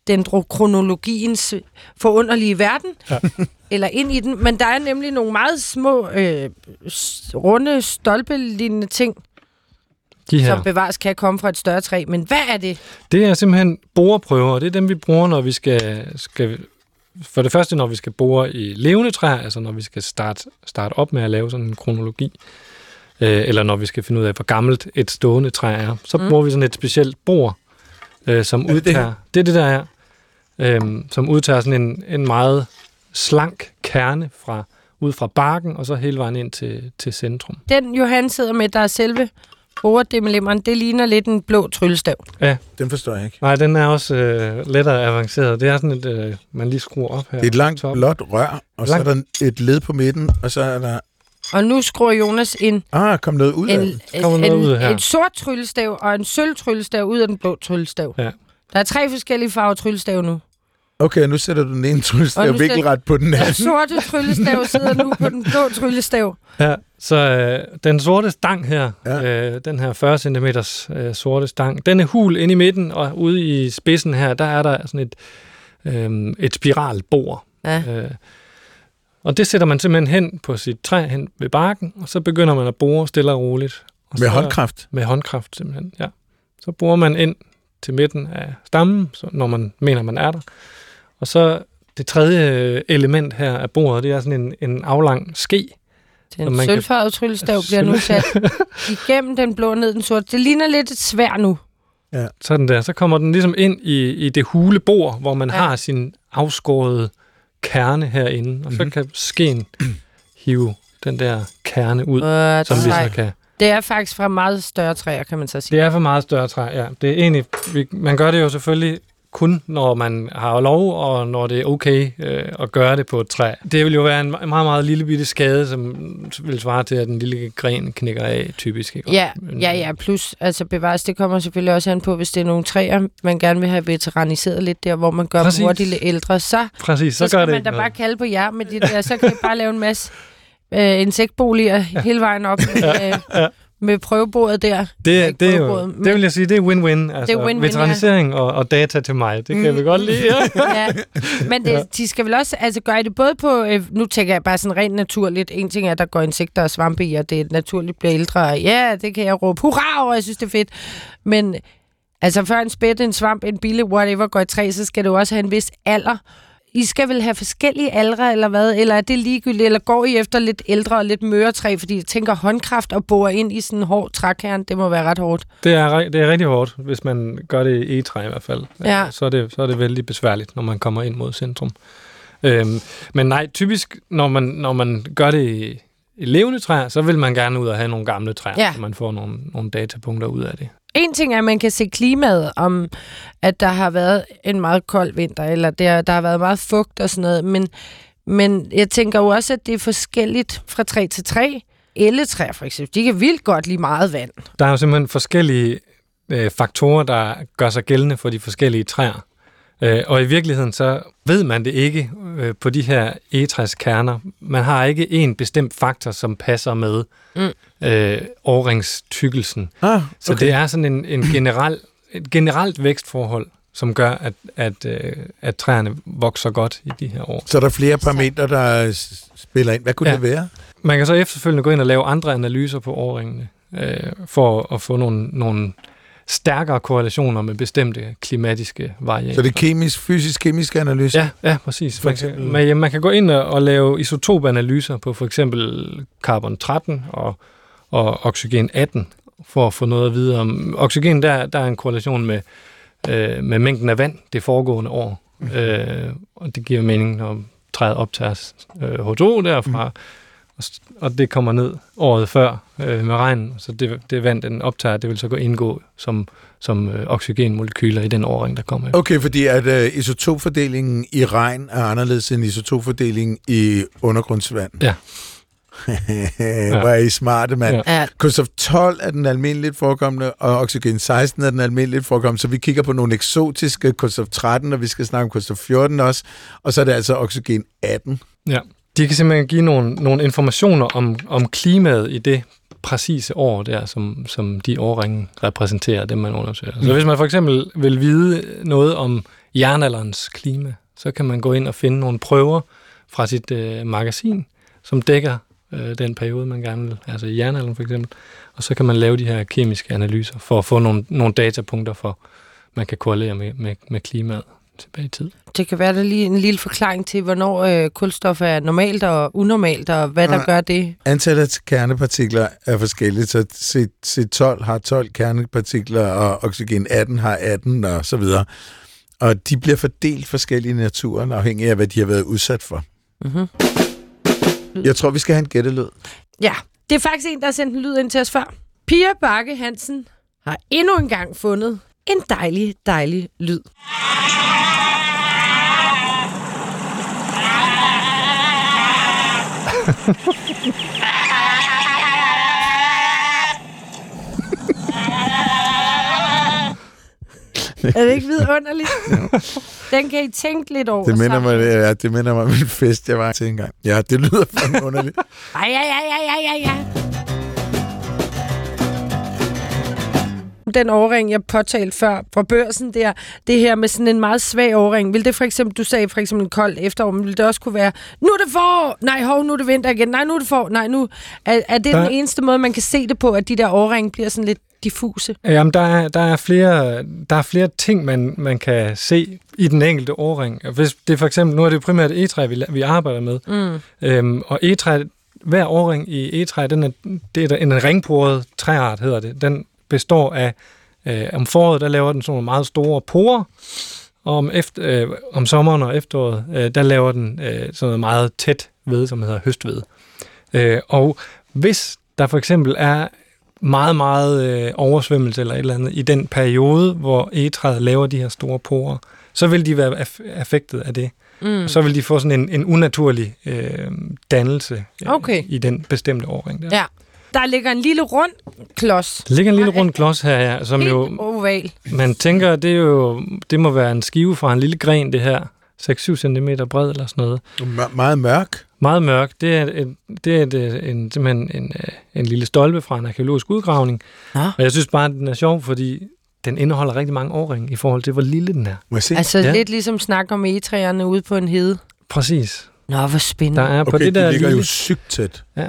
dendrokronologiens forunderlige verden, eller ind i den. Men der er nemlig nogle meget små, runde, stolpelignende ting, som bevares kan komme fra et større træ. Men hvad er det? Det er simpelthen boreprøver, og det er dem, vi bruger, når vi skal for det første, når vi skal bore i levende træer, altså når vi skal starte op med at lave sådan en kronologi, eller når vi skal finde ud af, hvor gammelt et stående træ er, så bruger vi sådan et specielt bor, som udtager... Det er det, der er. Som udtager sådan en meget slank kerne ud fra barken, og så hele vejen ind til centrum. Den Johan sidder med, der er selve boredemmelemmeren, det ligner lidt en blå tryllestav. Ja. Den forstår jeg ikke. Nej, den er også lettere avanceret. Det er sådan et, man lige skruer op her. Det er et langt blåt rør, og så er der et led på midten, og så er der... Og nu skruer Jonas kom noget ud af det. Et sort tryllestav og en sølv tryllestav ud af den blå tryllestav. Ja. Der er 3 forskellige farver tryllestav nu. Okay, nu sætter du den ene tryllestav vinkelret på den anden. Den sorte tryllestav sidder nu på den blå tryllestav. Ja, så den sorte stang her, den her 40 cm sorte stang, den er hul inde i midten, og ude i spidsen her, der er der sådan et spiralbord. Ja. Og det sætter man simpelthen hen på sit træ, hen ved barken, og så begynder man at bore stille og roligt. Og med håndkraft? Med håndkraft, simpelthen, ja. Så borer man ind til midten af stammen, når man mener, man er der. Og så det tredje element her af bordet, det er sådan en aflang ske. Den sølvfarvede tryllestav bliver nu sat igennem den blå ned den sorte. Det ligner lidt et sværd nu. Ja. Sådan der. Så kommer den ligesom ind i det hule bord, hvor man har sin afskårede kerne herinde. Og så kan skeen hive den der kerne ud, som vi så kan... Det er faktisk fra meget større træer, kan man så sige. Det er fra meget større træer, ja. Det er egentlig, man gør det jo selvfølgelig kun, når man har lov, og når det er okay at gøre det på et træ. Det vil jo være en meget, meget lille bitte skade, som vil svare til, at den lille gren knækker af, typisk. Ikke? Ja, plus altså bevares, det kommer selvfølgelig også an på, hvis det er nogle træer, man gerne vil have veteraniseret lidt der, hvor man gør dem hurtigt ældre, så skal man da bare kalde på jer med det der, så kan I bare lave en masse insektboliger hele vejen op med prøvebordet der. Det vil jeg sige, det er win-win. Altså, veteranisering og data til mig, det kan vi godt lide. Ja. Men de skal vel også gøre det både på, nu tænker jeg bare sådan rent naturligt, en ting er, at der går insekter og svampe i, og det naturligt bliver ældre, ja, det kan jeg råbe hurra over, jeg synes, det er fedt. Men altså før en spætte, en svamp, en bille, whatever, går i træ, så skal det jo også have en vis alder. I skal vel have forskellige aldre, eller hvad? Eller er det ligegyldigt? Eller går I efter lidt ældre og lidt møre træ? Fordi jeg tænker, håndkraft og bore ind i sådan en hård trækern, det må være ret hårdt. Det er rigtig hårdt, hvis man gør det i egetræ i hvert fald. Ja. Så er det vældig besværligt, når man kommer ind mod centrum. Men nej, typisk, når man gør det i levende træer, så vil man gerne ud og have nogle gamle træer, så man får nogle datapunkter ud af det. En ting er, at man kan se klimaet om, at der har været en meget kold vinter, eller der har været meget fugt og sådan noget, men jeg tænker jo også, at det er forskelligt fra træ til træ. Elletræer for eksempel, de kan vildt godt lide meget vand. Der er jo simpelthen forskellige faktorer, der gør sig gældende for de forskellige træer. Og i virkeligheden så ved man det ikke på de her egetræskerner. Man har ikke en bestemt faktor, som passer med årringstykkelsen. Okay. Så det er sådan et generelt vækstforhold, som gør, at træerne vokser godt i de her år. Så er der flere parametre, der spiller ind. Hvad kunne det være? Man kan så efterfølgende gå ind og lave andre analyser på årringene, for at få nogle stærkere korrelationer med bestemte klimatiske varianter. Så det er fysisk-kemiske analyser? Ja, præcis. Man kan gå ind og lave isotopanalyser på for eksempel carbon-13 og oxygen-18, for at få noget at vide om... Oxygen, der er en korrelation med mængden af vand det foregående år. Og det giver mening, når træet optager H2 derfra, og det kommer ned året før med regnen, så det vand, den optager, det vil så indgå som oxygenmolekyler i den årring, der kommer. Okay, fordi at isotopfordelingen i regn er anderledes end isotopfordelingen i undergrundsvand. Ja. Hvor er I smarte, mand. Ja. Kulstof 12 er den almindeligt forekommende, og oxygen 16 er den almindeligt forekommende, så vi kigger på nogle eksotiske, kulstof 13, og vi skal snakke om kulstof 14 også, og så er det altså oxygen 18. Ja. De kan simpelthen give nogle informationer om klimaet i det præcise år der, som de årringe repræsenterer, dem man undersøger. Så hvis man for eksempel vil vide noget om jernalderens klima. Så kan man gå ind og finde nogle prøver fra sit magasin, som dækker den periode, man gerne vil, altså i jernalderen for eksempel. Og så kan man lave de her kemiske analyser for at få nogle datapunkter for, man kan korrelere med klimaet tilbage i tid. Det kan være der lige en lille forklaring til, hvornår kulstof er normalt og unormalt, og hvad der gør det. Antallet af kernepartikler er forskelligt, så C12 har 12 kernepartikler, og oxygen 18 har 18, og så videre. Og de bliver fordelt forskelligt i naturen, afhængig af, hvad de har været udsat for. Mm-hmm. Jeg tror, vi skal have en gættelyd. Ja, det er faktisk en, der har sendt en lyd ind til os før. Pia Bakke Hansen har endnu en gang fundet en dejlig, dejlig lyd. Er det ikke vidunderligt? Den kan I tænke lidt over. Det minder mig om en fest, jeg var til engang. Ja, det lyder fandme underligt. Ja. Den årring, jeg påtalte før fra børsen der, det her med sådan en meget svag årring, vil det for eksempel, du sagde for eksempel kold efterår, men vil det også kunne være, nu er det forår, nej, nu er det vinter igen, nej, nu er det forår, nej, nu. Er det den eneste måde, man kan se det på, at de der årringe bliver sådan lidt diffuse? Jamen, der er flere ting, man kan se i den enkelte årring. Hvis det for eksempel, nu er det primært egetræ, vi arbejder med, og egetræ, hver årring i egetræ, det er en ringporet træart, hedder det. Den består af, om foråret, der laver den sådan nogle meget store porer, og om sommeren og efteråret, der laver den sådan noget meget tæt ved, som hedder høstved. Og hvis der for eksempel er meget, meget oversvømmelse eller et eller andet i den periode, hvor egetræet laver de her store porer, så vil de være affektet af det. Og så vil de få sådan en unaturlig dannelse i den bestemte årring der. Ja. Der ligger en lille rund klods. Der ligger en lille rund klods her, ja, som helt jo oval. Man tænker, det må være en skive fra en lille gren, det her. 6-7 cm bred eller sådan noget. Meget mørk. Meget mørk. Det er simpelthen en lille stolpe fra en arkæologisk udgravning. Ja. Og jeg synes bare, at den er sjov, fordi den indeholder rigtig mange årringe i forhold til, hvor lille den er. Må jeg se? Altså lidt ligesom snak om egetræerne ude på en hede. Præcis. Nå, hvor spændende. Der er på det der ligger jo sygt tæt. Ja,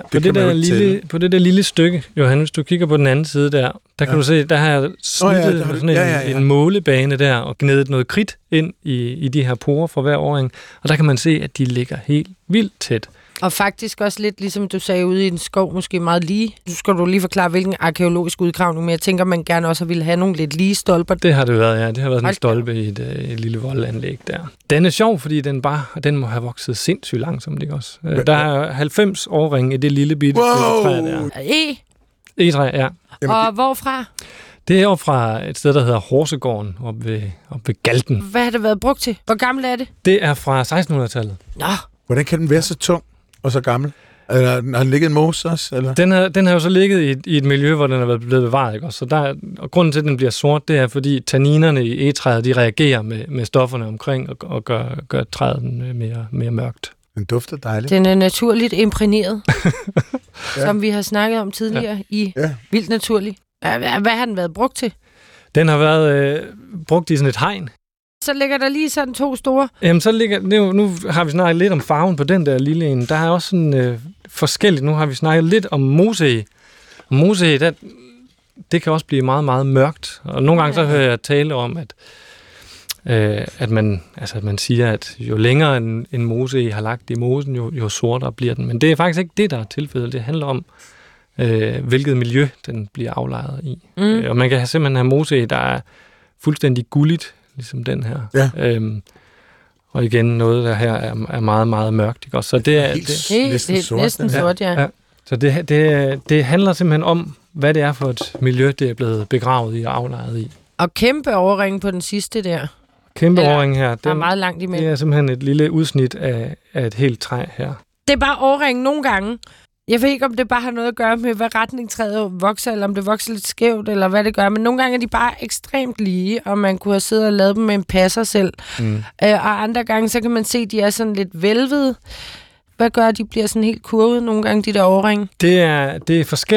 på det der lille stykke, Johan, hvis du kigger på den anden side der kan du se, der har jeg snittet sådan en målebane der, og gnedet noget kridt ind i de her porer fra hver årring, og der kan man se, at de ligger helt vildt tæt. Og faktisk også lidt, ligesom du sagde, ude i en skov, måske meget lige. Nu skal du lige forklare, hvilken arkæologisk udgravning, men jeg tænker, man gerne også ville have nogle lidt lige stolper. Det har det været, ja. Det har været sådan en stolpe i et lille voldanlæg der. Den er sjov, fordi den må have vokset sindssygt langsomt, ikke også? Der er 90 årringe i det lille bitte træ der. Egetræ, ja. Og hvorfra? Det er oppe fra et sted, der hedder Horsegården, oppe ved Galten. Hvad har det været brugt til? Hvor gammel er det? Det er fra 1600-tallet. Nå. Hvordan kan den være så tung og så gammel? Har den ligget en mose også? Eller? Den har jo så ligget i et miljø, hvor den er blevet bevaret. Ikke? Og grunden til, at den bliver sort, det er, fordi tanninerne i egetræet, de reagerer med stofferne omkring og gør træet mere mørkt. Den dufter dejligt. Den er naturligt imprægneret, som vi har snakket om tidligere i Vildt Naturligt. Hvad har den været brugt til? Den har været brugt i sådan et hegn. Så ligger der lige sådan 2 store. Jamen, nu har vi snakket lidt om farven på den der lille en. Der er også sådan forskelligt. Nu har vi snakket lidt om moseeg. Og moseeg, det kan også blive meget, meget mørkt. Og nogle gange så hører jeg tale om, at man siger, at jo længere en moseeg har lagt i mosen, jo sortere bliver den. Men det er faktisk ikke det, der er tilfældet. Det handler om, hvilket miljø den bliver aflejret i. Og man kan simpelthen have moseeg, der er fuldstændig gulligt, ligesom den her. Ja. Og igen, noget der her er meget, meget mørkt. Ikke? Så det er næsten sort, ja. Så det handler simpelthen om, hvad det er for et miljø, det er blevet begravet i og aflejret i. Og kæmpe overring på den sidste der. Kæmpe overring her. Der er meget langt imellem. Det er simpelthen et lille udsnit af et helt træ her. Det er bare overring nogle gange. Jeg ved ikke, om det bare har noget at gøre med, hvad retning træet vokser, eller om det vokser lidt skævt, eller hvad det gør. Men nogle gange er de bare ekstremt lige, og man kunne have siddet og lavet dem med en passer selv. Og andre gange, så kan man se, at de er sådan lidt vælvede. Hvad gør, at de bliver sådan helt kurvet nogle gange, de der overring? Det er forskelligt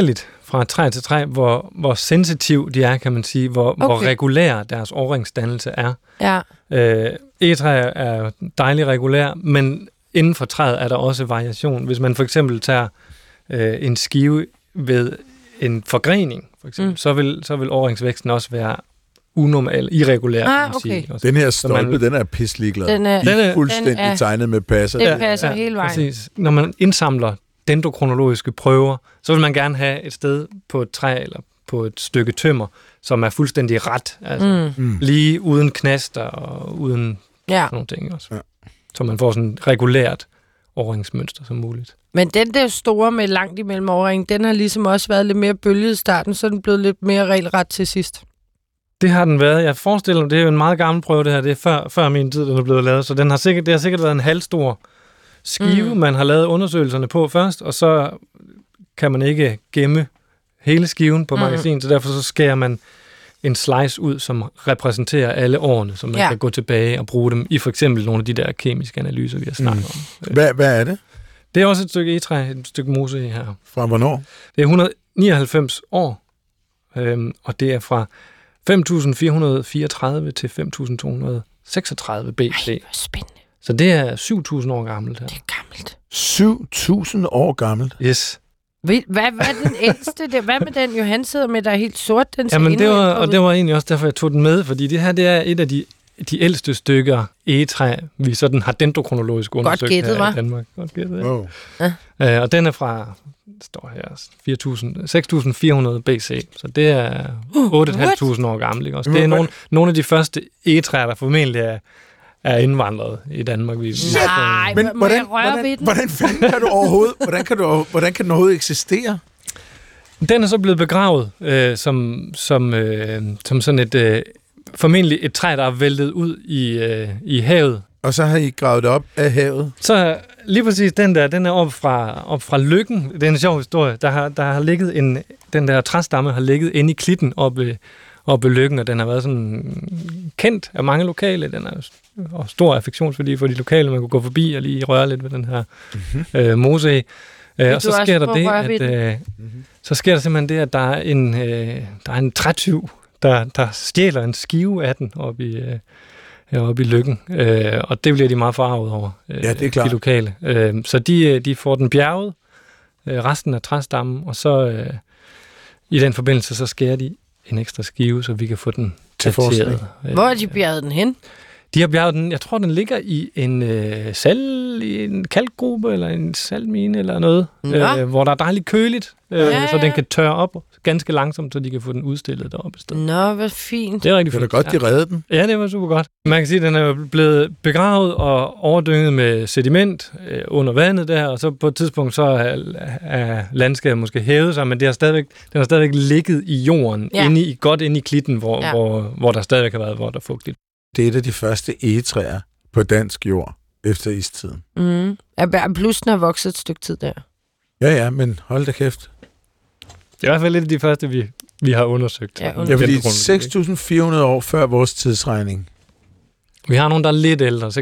fra træ til træ, hvor sensitiv de er, kan man sige, hvor regulær deres årringsdannelse er. Ja. Egetræ er dejligt regulær, men inden for træet er der også variation. Hvis man for eksempel tager en skive ved en forgrening, for eksempel, så vil årringsvæksten også være unormal, irregulær, kan man sige. Den her stolpe, den er pisselig glad. Den er fuldstændig tegnet med passer. Det passer hele vejen. Præcis. Når man indsamler dendrokronologiske prøver, så vil man gerne have et sted på et træ eller på et stykke tømmer, som er fuldstændig ret. Altså lige uden knaster og uden nogle ting også. Ja. Så man får sådan et regulært årringsmønster som muligt. Men den der store med langt imellem årringen, den har ligesom også været lidt mere bølget i starten, så er den blevet lidt mere regelret til sidst. Det har den været. Jeg forestiller mig, det er jo en meget gammel prøve, det her. Det er før min tid, den er blevet lavet. Så det har sikkert været en halvstor skive, man har lavet undersøgelserne på først, og så kan man ikke gemme hele skiven på magasin, så derfor så skærer man en slice ud, som repræsenterer alle årene, så man kan gå tilbage og bruge dem i for eksempel nogle af de der kemiske analyser, vi har snakket om. Hvad er det? Det er også et stykke egetræ, et stykke mose her. Fra hvornår? Det er 199 år, og det er fra 5.434 til 5.236 BC. Ej, hvor spændende. Så det er 7.000 år gammelt her. Det er gammelt. 7.000 år gammelt? Yes. Hvad er den ældste? Hvad med den, Johan sidder med, der er helt sort? Den Jamen, det var egentlig også derfor, jeg tog den med, fordi det her, det er et af de ældste stykker egetræ, vi sådan har dendrokronologisk undersøgt her i Danmark. Godt gættet, wow. Ja. Og den er fra, står her, 6.400 BC, så det er 8.500 år gammel. Ikke? Også. Det er nogle af de første egetræer, der formentlig er indvandret i Danmark. Nej, men hvordan fanden kan du overhovedet, hvordan kan den overhovedet eksistere? Den er så blevet begravet som sådan et formentlig et træ, der er væltet ud i havet. Og så har I gravet det op af havet? Så lige præcis den er op fra Løkken. Det er en sjov historie. Der har ligget den der træstamme har ligget inde i klitten oppe ved Løkken, og den har været sådan kendt af mange lokale. Den er og stor affektionsværdi for de lokale. Man kunne gå forbi og lige røre lidt ved den her mose. Og så sker der det, så sker der simpelthen det, at der er en trætyv, der stjæler en skive af den oppe i Løkken. Og det bliver de meget forarvet over, det er klart. De lokale. Så de får den bjerget, resten af træstammen, og så i den forbindelse, så skærer de en ekstra skive, så vi kan få den dateret. Hvor har de bjerget den hen? De har bjerget den, jeg tror, den ligger i en kalkgruppe, eller en saltmine, eller noget, hvor der er dejligt køligt, så den kan tørre op ganske langsomt, så de kan få den udstillet deroppe i stedet. Nå, hvad fint. Det er rigtig fint. Det var godt, de reddede den. Ja, det var super godt. Man kan sige, at den er blevet begravet og overdynget med sediment under vandet der, og så på et tidspunkt så er landskabet måske hævet sig, men den har stadigvæk ligget i jorden, godt inde i klitten, hvor der stadigvæk har været, hvor der er fugtigt. Det er et af de første egetræer på dansk jord efter istiden. Plus den har vokset et stykke tid der. Ja, men hold da kæft. Det er i hvert fald et af de første, vi har undersøgt. Ja, fordi 6.400 år før vores tidsregning. Vi har nogle, der er lidt ældre, 6.700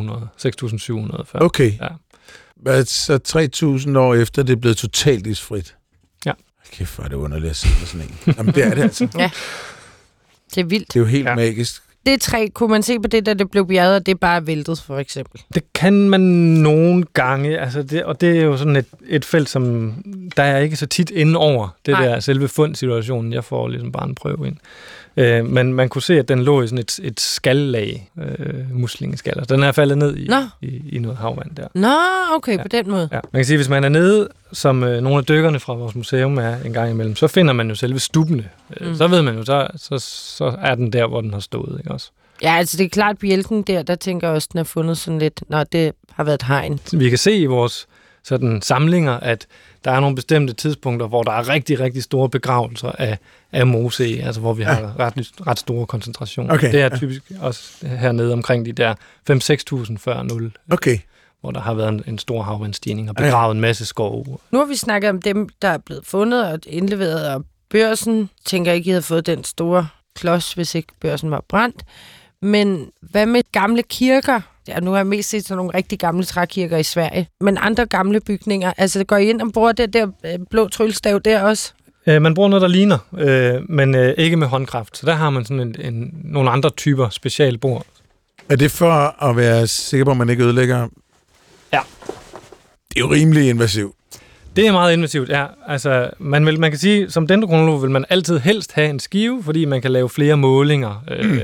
før. Okay. Ja. Så 3.000 år efter, det er blevet totalt isfrit. Ja. Kæft, hvor er det underligt at sige sådan en. Jamen, det er det altså. Ja. Det er vildt. Det er jo helt magisk. Det træ, kunne man se på det, da det blev bjerget, og det er bare væltet, for eksempel? Det kan man nogle gange, og det er jo sådan et felt, som der er ikke så tit inde over det der selve fundsituationen. Jeg får ligesom bare en prøve ind. Men man kunne se, at den lå i sådan et skallag, muslingeskal. Den er faldet ned i noget havvand der. Nå, okay, på den måde. Ja. Man kan sige, at hvis man er nede, som nogle af dykkerne fra vores museum er en gang imellem, så finder man jo selve stubbene. Så ved man jo, så er den der, hvor den har stået, ikke også? Ja, altså det er klart, bjælken der tænker jeg også, den er fundet sådan lidt, når det har været et hegn. Vi kan se i vores sådan samlinger, at der er nogle bestemte tidspunkter, hvor der er rigtig, rigtig store begravelser af mose, altså hvor vi har ret store koncentrationer. Okay. Det er typisk også hernede omkring de der 5-6.000 før 0. Okay. Hvor der har været en stor havvandsstigning og begravet en masse skov. Nu har vi snakket om dem, der er blevet fundet og indleveret, og Børsen tænker ikke, I havde fået den store klods, hvis ikke Børsen var brændt. Men hvad med gamle kirker? Ja, nu har jeg mest set sådan nogle rigtig gamle trækirker i Sverige. Men andre gamle bygninger, altså går I ind og bruger det der blå tryllestav der også? Man bruger noget, der ligner, men ikke med håndkraft. Så der har man sådan nogle andre typer specialbord. Er det for at være sikker på, at man ikke ødelægger? Ja. Det er jo rimelig invasivt. Det er meget invasivt, ja. Altså, man kan sige, som dendrokronolog vil man altid helst have en skive, fordi man kan lave flere målinger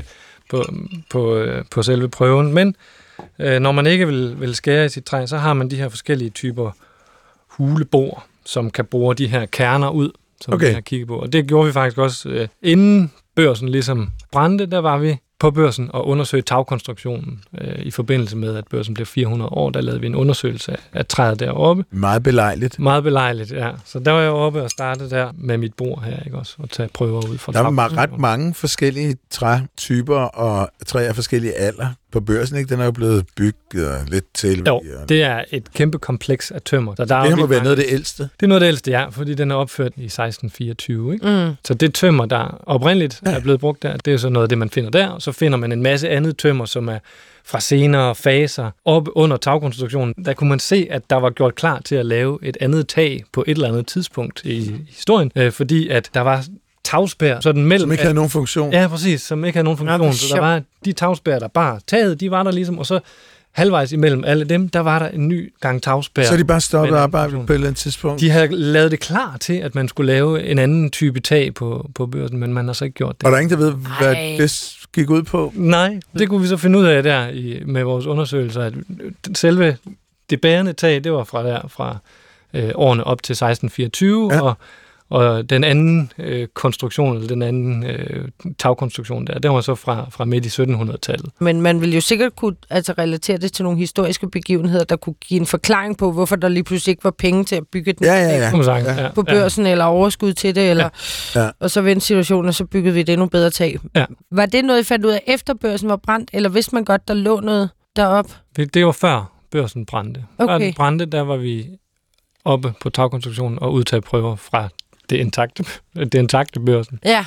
på selve prøven. Men når man ikke vil skære i sit træ, så har man de her forskellige typer hulebord, som kan bore de her kerner ud, som vi har kigget på. Og det gjorde vi faktisk også, inden Børsen ligesom brændte, der var vi på Børsen og undersøgte tagkonstruktionen i forbindelse med, at Børsen blev 400 år. Der lavede vi en undersøgelse af træet deroppe. Meget belejligt. Meget belejligt, ja. Så der var jeg oppe og startede der med mit bord her, ikke også? Og tage prøver ud fra der var ret mange forskellige trætyper og træer af forskellige alder på Børsen, ikke? Den er jo blevet bygget lidt til. Jo, det er et kæmpe kompleks af tømmer. Så der det må være noget af det ældste. Det er noget af det ældste, ja, fordi den er opført i 1624, ikke? Så det tømmer, der oprindeligt er blevet brugt der, det er så noget af det, man finder der. Og så finder man en masse andet tømmer, som er fra senere faser. Oppe under tagkonstruktionen, der kunne man se, at der var gjort klar til at lave et andet tag på et eller andet tidspunkt i historien, fordi at der var tagspær sådan mellem... Som ikke havde nogen funktion. Ja, præcis, som ikke havde nogen funktion. Så der var de tagspær, der bare taget, de var der ligesom, og så halvvejs imellem alle dem, der var der en ny gang tagspær. Så de bare stoppede arbejde på et eller andet tidspunkt? De havde lavet det klar til, at man skulle lave en anden type tag på Børsen, men man har så ikke gjort det. Og der er ingen, der ved, hvad det gik ud på? Nej, det kunne vi så finde ud af der med vores undersøgelser, at selve det bærende tag, det var fra årene op til 1624, ja. Og den anden konstruktion, eller den anden tagkonstruktion der, den var så fra midt i 1700-tallet. Men man ville jo sikkert kunne relatere det til nogle historiske begivenheder, der kunne give en forklaring på, hvorfor der lige pludselig ikke var penge til at bygge den på Børsen, eller overskud til det, eller og så vendte situationen, og så byggede vi et endnu bedre tag. Ja. Var det noget, I fandt ud af efter Børsen var brændt, eller vidste man godt, der lå noget derop? Det var før Børsen brændte. Okay. Før den brændte, der var vi oppe på tagkonstruktionen og udtage prøver fra det intakte Børsen. Ja.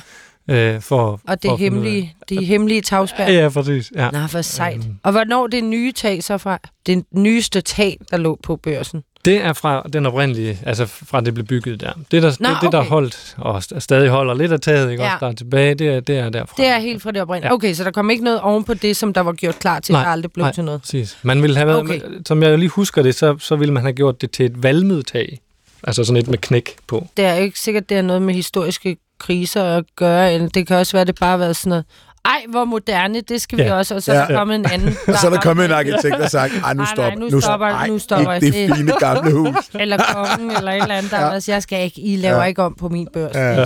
Og de hemmelige tagspær. Ja, præcis. Ja. Nå, for sejt. Og hvornår det nye tag så fra? Det nyeste tag, der lå på Børsen? Det er fra den oprindelige, altså fra det blev bygget der. Det der holdt, og stadig holder lidt af taget, ikke? Ja. Også der er tilbage, det er derfra. Det er helt fra det oprindelige. Ja. Okay, så der kom ikke noget oven på det, som der var gjort klar til, at aldrig blev til noget? Præcis. Man ville have været, som jeg lige husker det, så ville man have gjort det til et valmet tag. Altså sådan et med knæk på. Det er ikke sikkert, det er noget med historiske kriser at gøre. Eller det kan også være, det bare har været sådan noget, ej, hvor moderne, det skal vi også. Og så er der kommet en anden. Så er der kommet en arkitekt, der sagt, nu stopper ikke det fine gamle hus. Eller kongen, eller et eller andet, der siger, jeg skal ikke, I laver ikke om på min børs. Ja.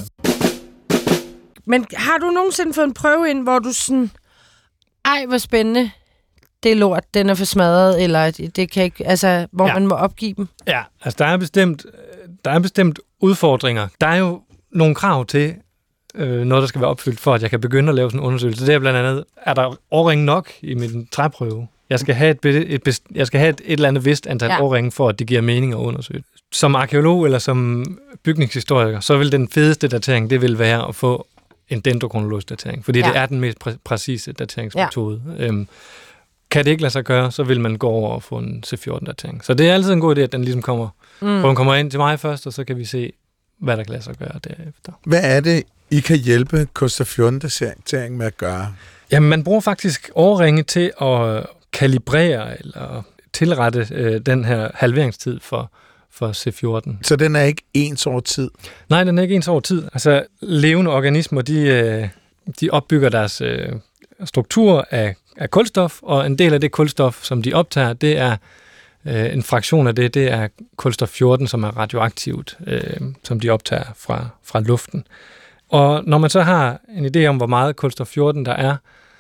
Men har du nogensinde fået en prøve ind, hvor du sådan, ej, hvor spændende, det er lort, den er for smadret, eller det kan ikke, altså, hvor man må opgive dem? Ja, altså der er bestemt udfordringer. Der er jo nogle krav til noget, der skal være opfyldt, for at jeg kan begynde at lave sådan en undersøgelse. Det er blandt andet, er der årringe nok i min træprøve? Jeg skal have et eller andet vist antal årringe, for at det giver mening at undersøge. Som arkeolog eller som bygningshistoriker, så vil den fedeste datering, det vil være at få en dendrokronologisk datering, fordi det er den mest præcise dateringsmetode. Ja. Kan det ikke lade sig gøre, så vil man gå over og få en C14-datering. Så det er altid en god idé, at den ligesom kommer, hvor den kommer ind til mig først, og så kan vi se, hvad der kan lade sig gøre derefter. Hvad er det, I kan hjælpe K14-datering med at gøre? Jamen, man bruger faktisk årringe til at kalibrere eller tilrette den her halveringstid for C14. Så den er ikke ens over tid? Nej, den er ikke ens over tid. Altså, levende organismer, de opbygger deres struktur af kulstof, og en del af det kulstof, som de optager, det er en fraktion af det er kulstof 14, som er radioaktivt, som de optager fra luften. Og når man så har en idé om, hvor meget kulstof 14 der er,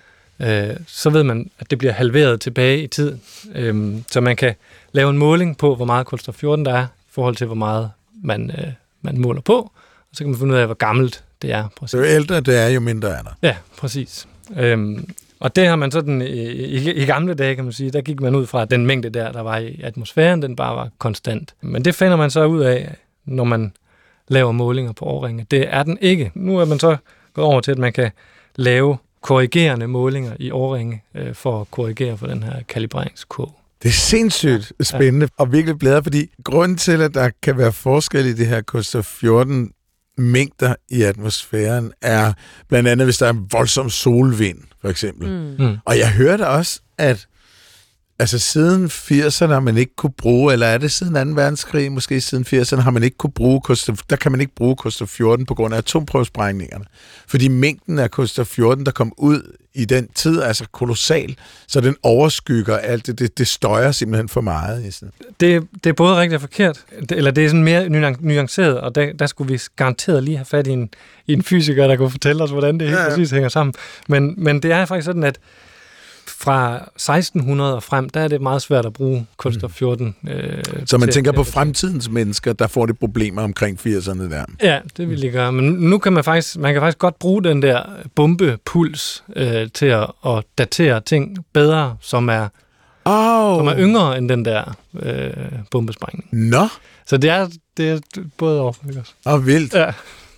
så ved man, at det bliver halveret tilbage i tid. Så man kan lave en måling på, hvor meget kulstof 14 der er, i forhold til, hvor meget man måler på, og så kan man finde ud af, hvor gammelt det er. Præcis. Jo ældre det er, jo mindre er der. Ja, præcis. Og det har man sådan, i gamle dage, kan man sige, der gik man ud fra, at den mængde der var i atmosfæren, den bare var konstant. Men det finder man så ud af, når man laver målinger på årringe. Det er den ikke. Nu er man så gået over til, at man kan lave korrigerende målinger i årringe, for at korrigere for den her kalibreringskurve. Det er sindssygt spændende og virkelig blæder, fordi grunden til, at der kan være forskel i det her kulstof 14 mængder i atmosfæren er blandt andet, hvis der er voldsom solvind, for eksempel. Og jeg hørte også, at altså siden 80'erne har man ikke kunne bruge, eller er det siden 2. verdenskrig, måske siden 80'erne, har man ikke kunne bruge der kan man ikke bruge Koster 14 på grund af atomprøvesprængningerne. Fordi mængden af Koster 14, der kom ud i den tid, er så kolossal, så den overskygger alt det støjer simpelthen for meget. Det er både rigtigt og forkert, eller det er sådan mere nuanceret, og der skulle vi garanteret lige have fat i en fysiker, der kunne fortælle os, hvordan det helt præcis hænger sammen. Men det er faktisk sådan, at fra 1600 og frem, der er det meget svært at bruge kulstof 14. Så man tænker på fremtidens mennesker, der får det problemer omkring 80'erne der. Ja, det vil jeg gøre. Men nu kan man kan faktisk godt bruge den der bombepuls til at datere ting bedre, som er yngre end den der bombesprængning. Nå? Så det er både over. Vildt. Ja.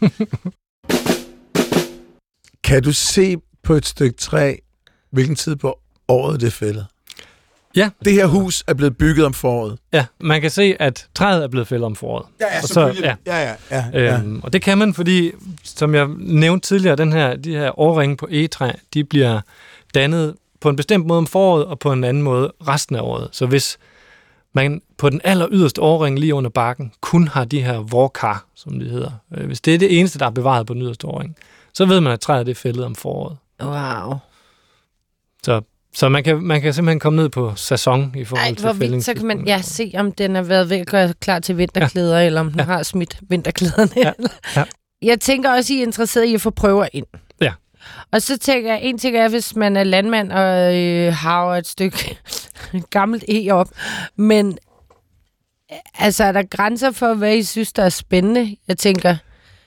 Kan du se på et stykke træ, hvilken tid på året det er fældet? Ja. Det her hus er blevet bygget om foråret. Ja, man kan se, at træet er blevet fældet om foråret. Ja, selvfølgelig. Ja. Og det kan man, fordi, som jeg nævnte tidligere, de her årringe på egetræ, de bliver dannet på en bestemt måde om foråret, og på en anden måde resten af året. Så hvis man på den aller yderste årring lige under bakken kun har de her vorkar, som det hedder, hvis det er det eneste, der er bevaret på den yderste årring, så ved man, at træet er fældet om foråret. Wow. Så man kan simpelthen komme ned på sæson i forhold til fældning. Så kan man se, om den har været ved at gøre klar til vinterklæder, eller om den har smidt vinterklæderne. Ja. Jeg tænker også, I er interesseret i at få prøver ind. Ja. Og så tænker jeg, hvis man er landmand og har et stykke gammelt op, men altså er der grænser for, hvad I synes, der er spændende? Jeg tænker,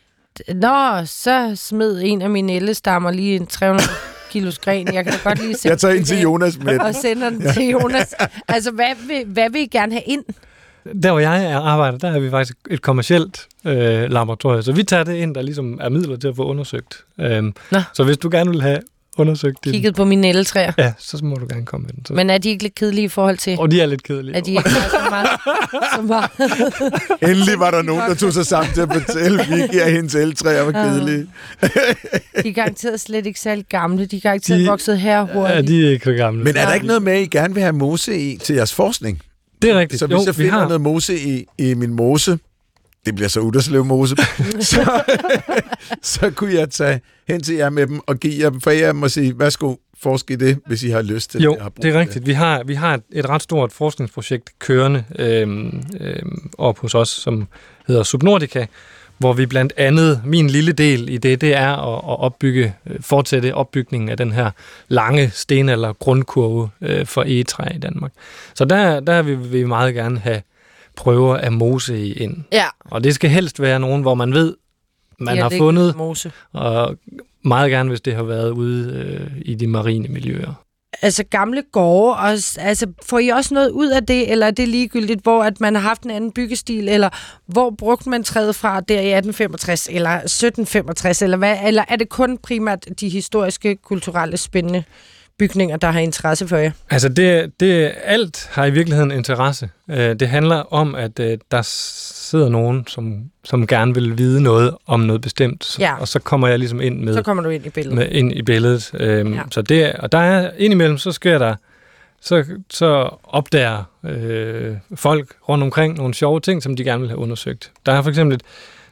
så smed en af mine ellestammer lige en 300 kilos gren. Jeg kan da godt lige sætte. Jeg tager ind til Jonas med og sender den til Jonas. Altså, hvad vil I gerne have ind? Der, hvor jeg arbejder, der har vi faktisk et kommercielt laboratorium. Så vi tager det ind, der ligesom er midler til at få undersøgt. Så hvis du gerne vil have undersøgt det. Kigget på mine nældetræer. Ja, så må du gerne komme med den. Så. Men er de ikke lidt kedelige i forhold til? Og de er lidt kedelige. Er de ikke så meget? Endelig var der nogen, der tog sig sammen til at fortælle, Vicky, at hendes eldtræer var kedelige. De er garanteret slet ikke særlig gamle. De er garanteret vokset her hurtigt. Ja, de er ikke så gamle. Men er der ikke noget med, at I gerne vil have mose i til jeres forskning? Det er rigtigt. Så hvis jeg finder noget mose i min mose, det bliver så Udderslev mose, så kunne jeg tage hen til jer med dem og give jer for jer og sige, værsgo, forsk i det, hvis I har lyst til det. Jo, det er rigtigt. Vi har et ret stort forskningsprojekt kørende op hos os, som hedder Subnordica, hvor vi blandt andet, min lille del i det er at fortsætte opbygningen af den her lange stenalder grundkurve for egetræ i Danmark. Så der vil vi meget gerne have prøver af mose ind. Ja. Og det skal helst være nogen, hvor man ved, man har fundet mose. Og meget gerne, hvis det har været ude i de marine miljøer. Altså gamle gårde, og, altså, får I også noget ud af det, eller er det ligegyldigt, hvor at man har haft en anden byggestil, eller hvor brugte man træet fra der i 1865, eller 1765, eller hvad? Eller er det kun primært de historiske, kulturelle, spændende bygninger, der har interesse for jer? Altså, det alt har i virkeligheden interesse. Det handler om, at der sidder nogen, som gerne vil vide noget om noget bestemt, og så kommer jeg ligesom ind med. Så kommer du ind i billedet. Ind i billedet. Så det, og der er indimellem, så sker der, så opdager folk rundt omkring nogle sjove ting, som de gerne vil have undersøgt. Der er for eksempel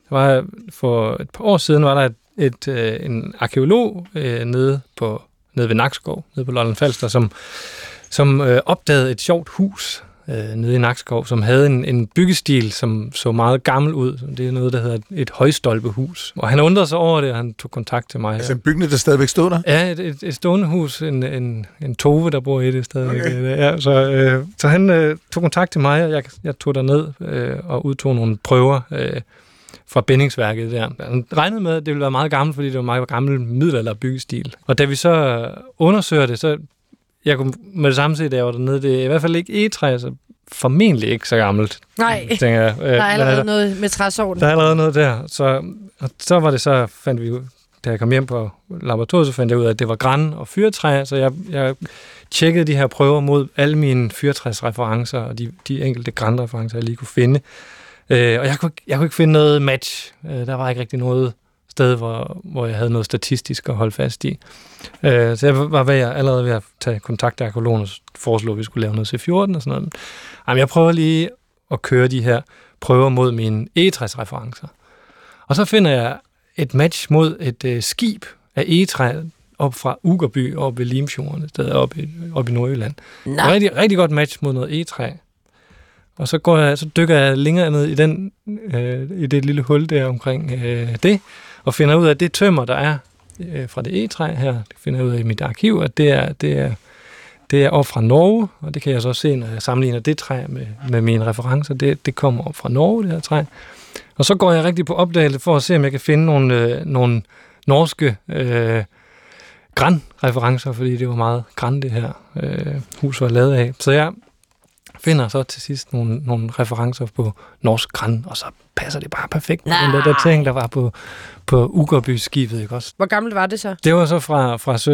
for et par år siden var der en arkæolog nede ved Nakskov, nede på Lolland-Falster, som opdagede et sjovt hus nede i Nakskov, som havde en byggestil, som så meget gammel ud. Det er noget, der hedder et højstolpehus. Og han undrede sig over det, og han tog kontakt til mig. Altså en bygning, der stadigvæk stod der? Ja, et stående hus. En tove, der bor i det stadigvæk. Okay. Ja, så han tog kontakt til mig, og jeg tog derned og udtog nogle prøver fra bindingsværket der. Han regnede med, at det ville være meget gammelt, fordi det var meget gammel middelalder byggestil. Og da vi så undersøger det, så jeg kunne med det samme se, da jeg var dernede, det er i hvert fald ikke egetræ, så formentlig ikke så gammelt. Nej, tænker jeg. Der er allerede noget med træsorten. Der er allerede noget der. Så var det så, fandt vi ud, da jeg kom hjem på laboratoriet, så fandt jeg ud af, at det var gran og fyrtræ, så jeg tjekkede de her prøver mod alle mine fyrtræsreferencer og de enkelte granreferencer, jeg lige kunne finde. Og jeg kunne ikke finde noget match. Der var ikke rigtig noget sted, hvor jeg havde noget statistisk at holde fast i. Så jeg var allerede ved at tage kontakt til arkæologen og foreslå, at vi skulle lave noget C14 og sådan noget. Jamen, jeg prøver lige at køre de her prøver mod mine egetræsreferencer. Og så finder jeg et match mod et skib af egetræ op fra Ugerby, op ved Limfjorden, et sted op i Nordjylland. Et rigtig, rigtig godt match mod noget egetræ. Og så dykker jeg længere ned i det lille hul der omkring det, og finder ud af, at det tømmer, der er fra det egetræ her, det finder jeg ud af i mit arkiv, at det er op fra Norge, og det kan jeg så se, når jeg sammenligner det træ med mine referencer. Det kommer op fra Norge, det her træ. Og så går jeg rigtig på opdagelse for at se, om jeg kan finde nogle norske gran-referencer, fordi det var meget gran, det her hus var lavet af. Så jeg finder så til sidst nogle referencer på norsk gran, og så passer det bare perfekt med den der ting, der var på Ugerby-skibet, ikke også? Hvor gammelt var det så? Det var så fra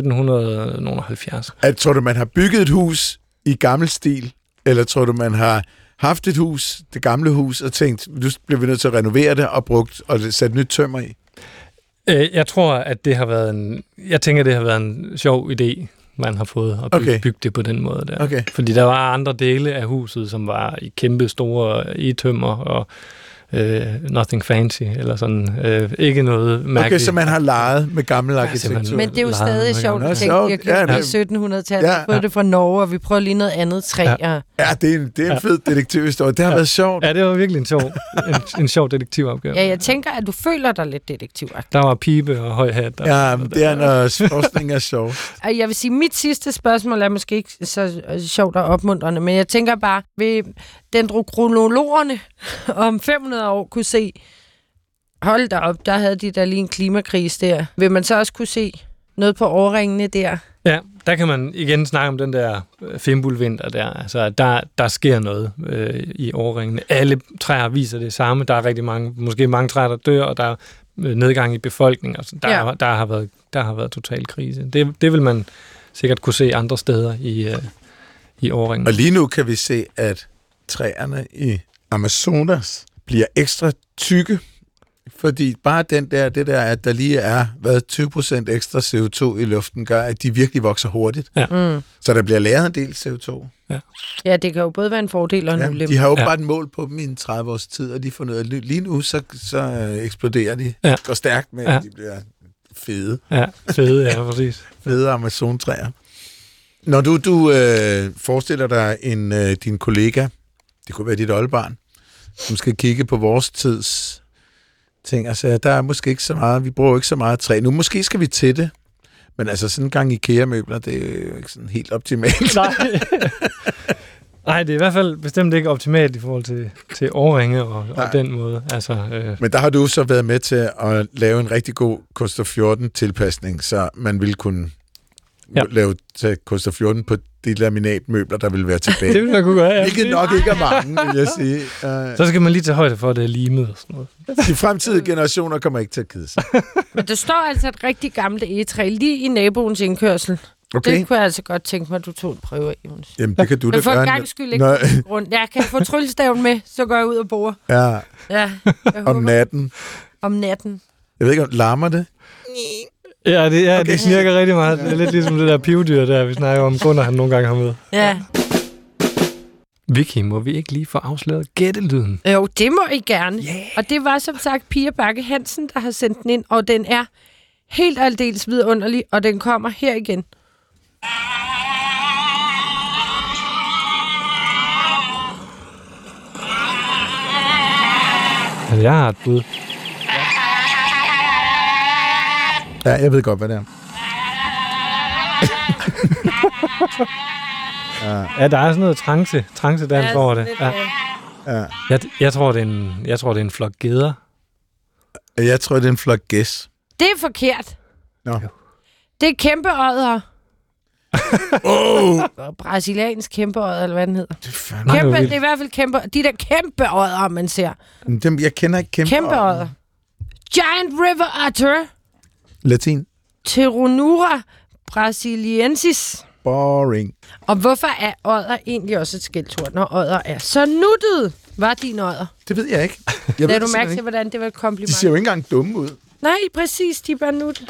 1770. Tror du, man har bygget et hus i gammel stil, eller tror du, man har haft et hus, det gamle hus, og tænkt, nu bliver vi nødt til at renovere det og sat nyt tømmer i? Jeg tror, at det har været en sjov idé, man har fået at bygge det på den måde der. Okay. Fordi der var andre dele af huset, som var i kæmpe store e-tømmer og nothing fancy, eller sådan. Ikke noget mærkeligt. Okay, så man har leget med gammel arkitektur. Men det er jo stadig sjovt at tænke, jeg købte i 1700-tallet, fået det fra Norge, og vi prøver lige noget andet træ. Ja, det er en fed detektivhistorie. Det har været sjovt. Ja, det var virkelig en sjov detektivopgave. Ja, jeg tænker, at du føler dig lidt detektivagtig. Der var pibe og høj hat. Ja, det er når forskning er sjov. Og jeg vil sige, mit sidste spørgsmål er måske ikke så sjovt og opmuntrende, men jeg tænker bare, vil dendrokronologerne om 500 år kunne se, hold da op, der havde de der lige en klimakrise der. Vil man så også kunne se noget på årringene der? Ja, der kan man igen snakke om den der fimbulvinter der. Altså, der sker noget i årringene. Alle træer viser det samme. Der er rigtig mange træer, der dør, og der er nedgang i befolkningen. Altså, der har været total krise. Det vil man sikkert kunne se andre steder i årringene. Og lige nu kan vi se, at træerne i Amazonas bliver ekstra tykke, fordi bare det der, at der lige er 20% ekstra CO2 i luften, gør, at de virkelig vokser hurtigt. Ja. Så der bliver lagret en del CO2. Ja, det kan jo både være en fordel og en ulempe. De har jo bare et mål på dem i en 30 års tid, og de får noget. Lige nu, så eksploderer de. Går stærkt med, at de bliver fede. Ja, fede, præcis. Fede Amazontræer. Når du forestiller dig din kollega, det kunne være dit oldebarn, som skal kigge på vores tids ting, altså der er måske ikke så meget, vi bruger ikke så meget træ. Nu måske skal vi til det, men altså sådan en gang IKEA-møbler, det er jo ikke sådan helt optimalt. Nej, det er i hvert fald bestemt ikke optimalt i forhold til årringe og den måde. Altså, Men der har du så været med til at lave en rigtig god Koster 14-tilpasning, så man ville kunne tage Koster 14 på de laminatmøbler, der vil være tilbage. Det vil man kunne gøre, ja. Hvilket nok ikke er mange, vil jeg sige. Så skal man lige tage højde for, at det er limet og sådan noget. De fremtidige generationer kommer ikke til at kede sig. Men der står altså et rigtig gammelt egetræ lige i naboens indkørsel. Okay. Det kunne jeg altså godt tænke mig, at du tog en prøve af, Jonas. Jamen, det kan du da gøre. Men for en gang skyld ikke rundt. Jeg kan få tryllestaven med, så går jeg ud og bor. Ja. Om natten. Om natten. Jeg ved ikke, om larmer det? Ja, det snirker rigtig meget. Det er lidt ligesom det der pivdyr der, vi snakker om, Gunnar han nogle gange har med. Ja. Vicky, må vi ikke lige få afsløret gættelyden? Jo, det må I gerne. Yeah. Og det var som sagt Pia Bakke Hansen, der har sendt den ind, og den er helt aldeles vidunderlig, og den kommer her igen. Altså, jeg har et bud. Ja, jeg ved godt, hvad det er. Ja, der er sådan noget trance-dans over det. Ja. Jeg tror, det er en flok geder. Jeg tror, det er en flok gæs. Det er forkert. Nå. Det er kæmpeodder. Brasiliansk kæmpeodder, eller hvad den hedder. Det er i hvert fald de der kæmpeodder, man ser. Dem, jeg kender ikke kæmpeodder. Giant River Otter. Latin. Pteronura brasiliensis. Boring. Og hvorfor er odder egentlig også et skældsord, når odder er så nuttet? Var din odder? Det ved jeg ikke. Lad du mærke til, hvordan det var et kompliment? De ser jo ikke engang dumme ud. Nej, præcis. De er bare nut.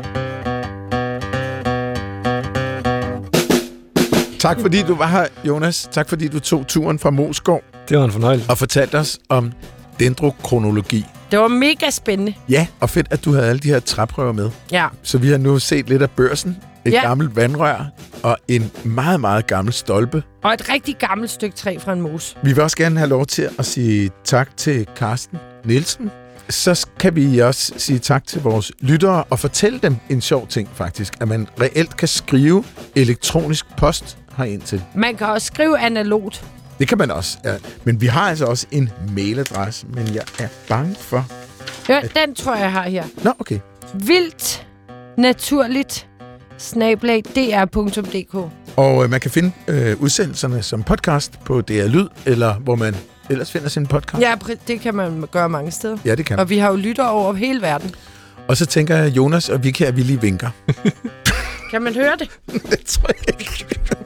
Tak fordi du var her, Jonas. Tak fordi du tog turen fra Moesgaard. Det var en fornøjelse. Og fortalte os om dendrokronologi. Det var mega spændende. Ja, og fedt, at du havde alle de her træprøver med. Ja. Så vi har nu set lidt af børsen, et gammelt vandrør og en meget, meget gammel stolpe. Og et rigtig gammelt stykke træ fra en mose. Vi vil også gerne have lov til at sige tak til Carsten Nielsen. Så kan vi også sige tak til vores lyttere og fortælle dem en sjov ting faktisk, at man reelt kan skrive elektronisk post herind til. Man kan også skrive analogt. Det kan man også, ja. Men vi har altså også en mailadresse, men jeg er bange for... Ja, den tror jeg har her. Nå, okay. Vildt naturligt @dr.dk. Og man kan finde udsendelserne som podcast på DR Lyd, eller hvor man ellers finder sin podcast. Ja, det kan man gøre mange steder. Ja, det kan. Og vi har jo lyttere over hele verden. Og så tænker jeg, Jonas og Vicky, at vi lige vinker. Kan man høre det? Det tror jeg ikke.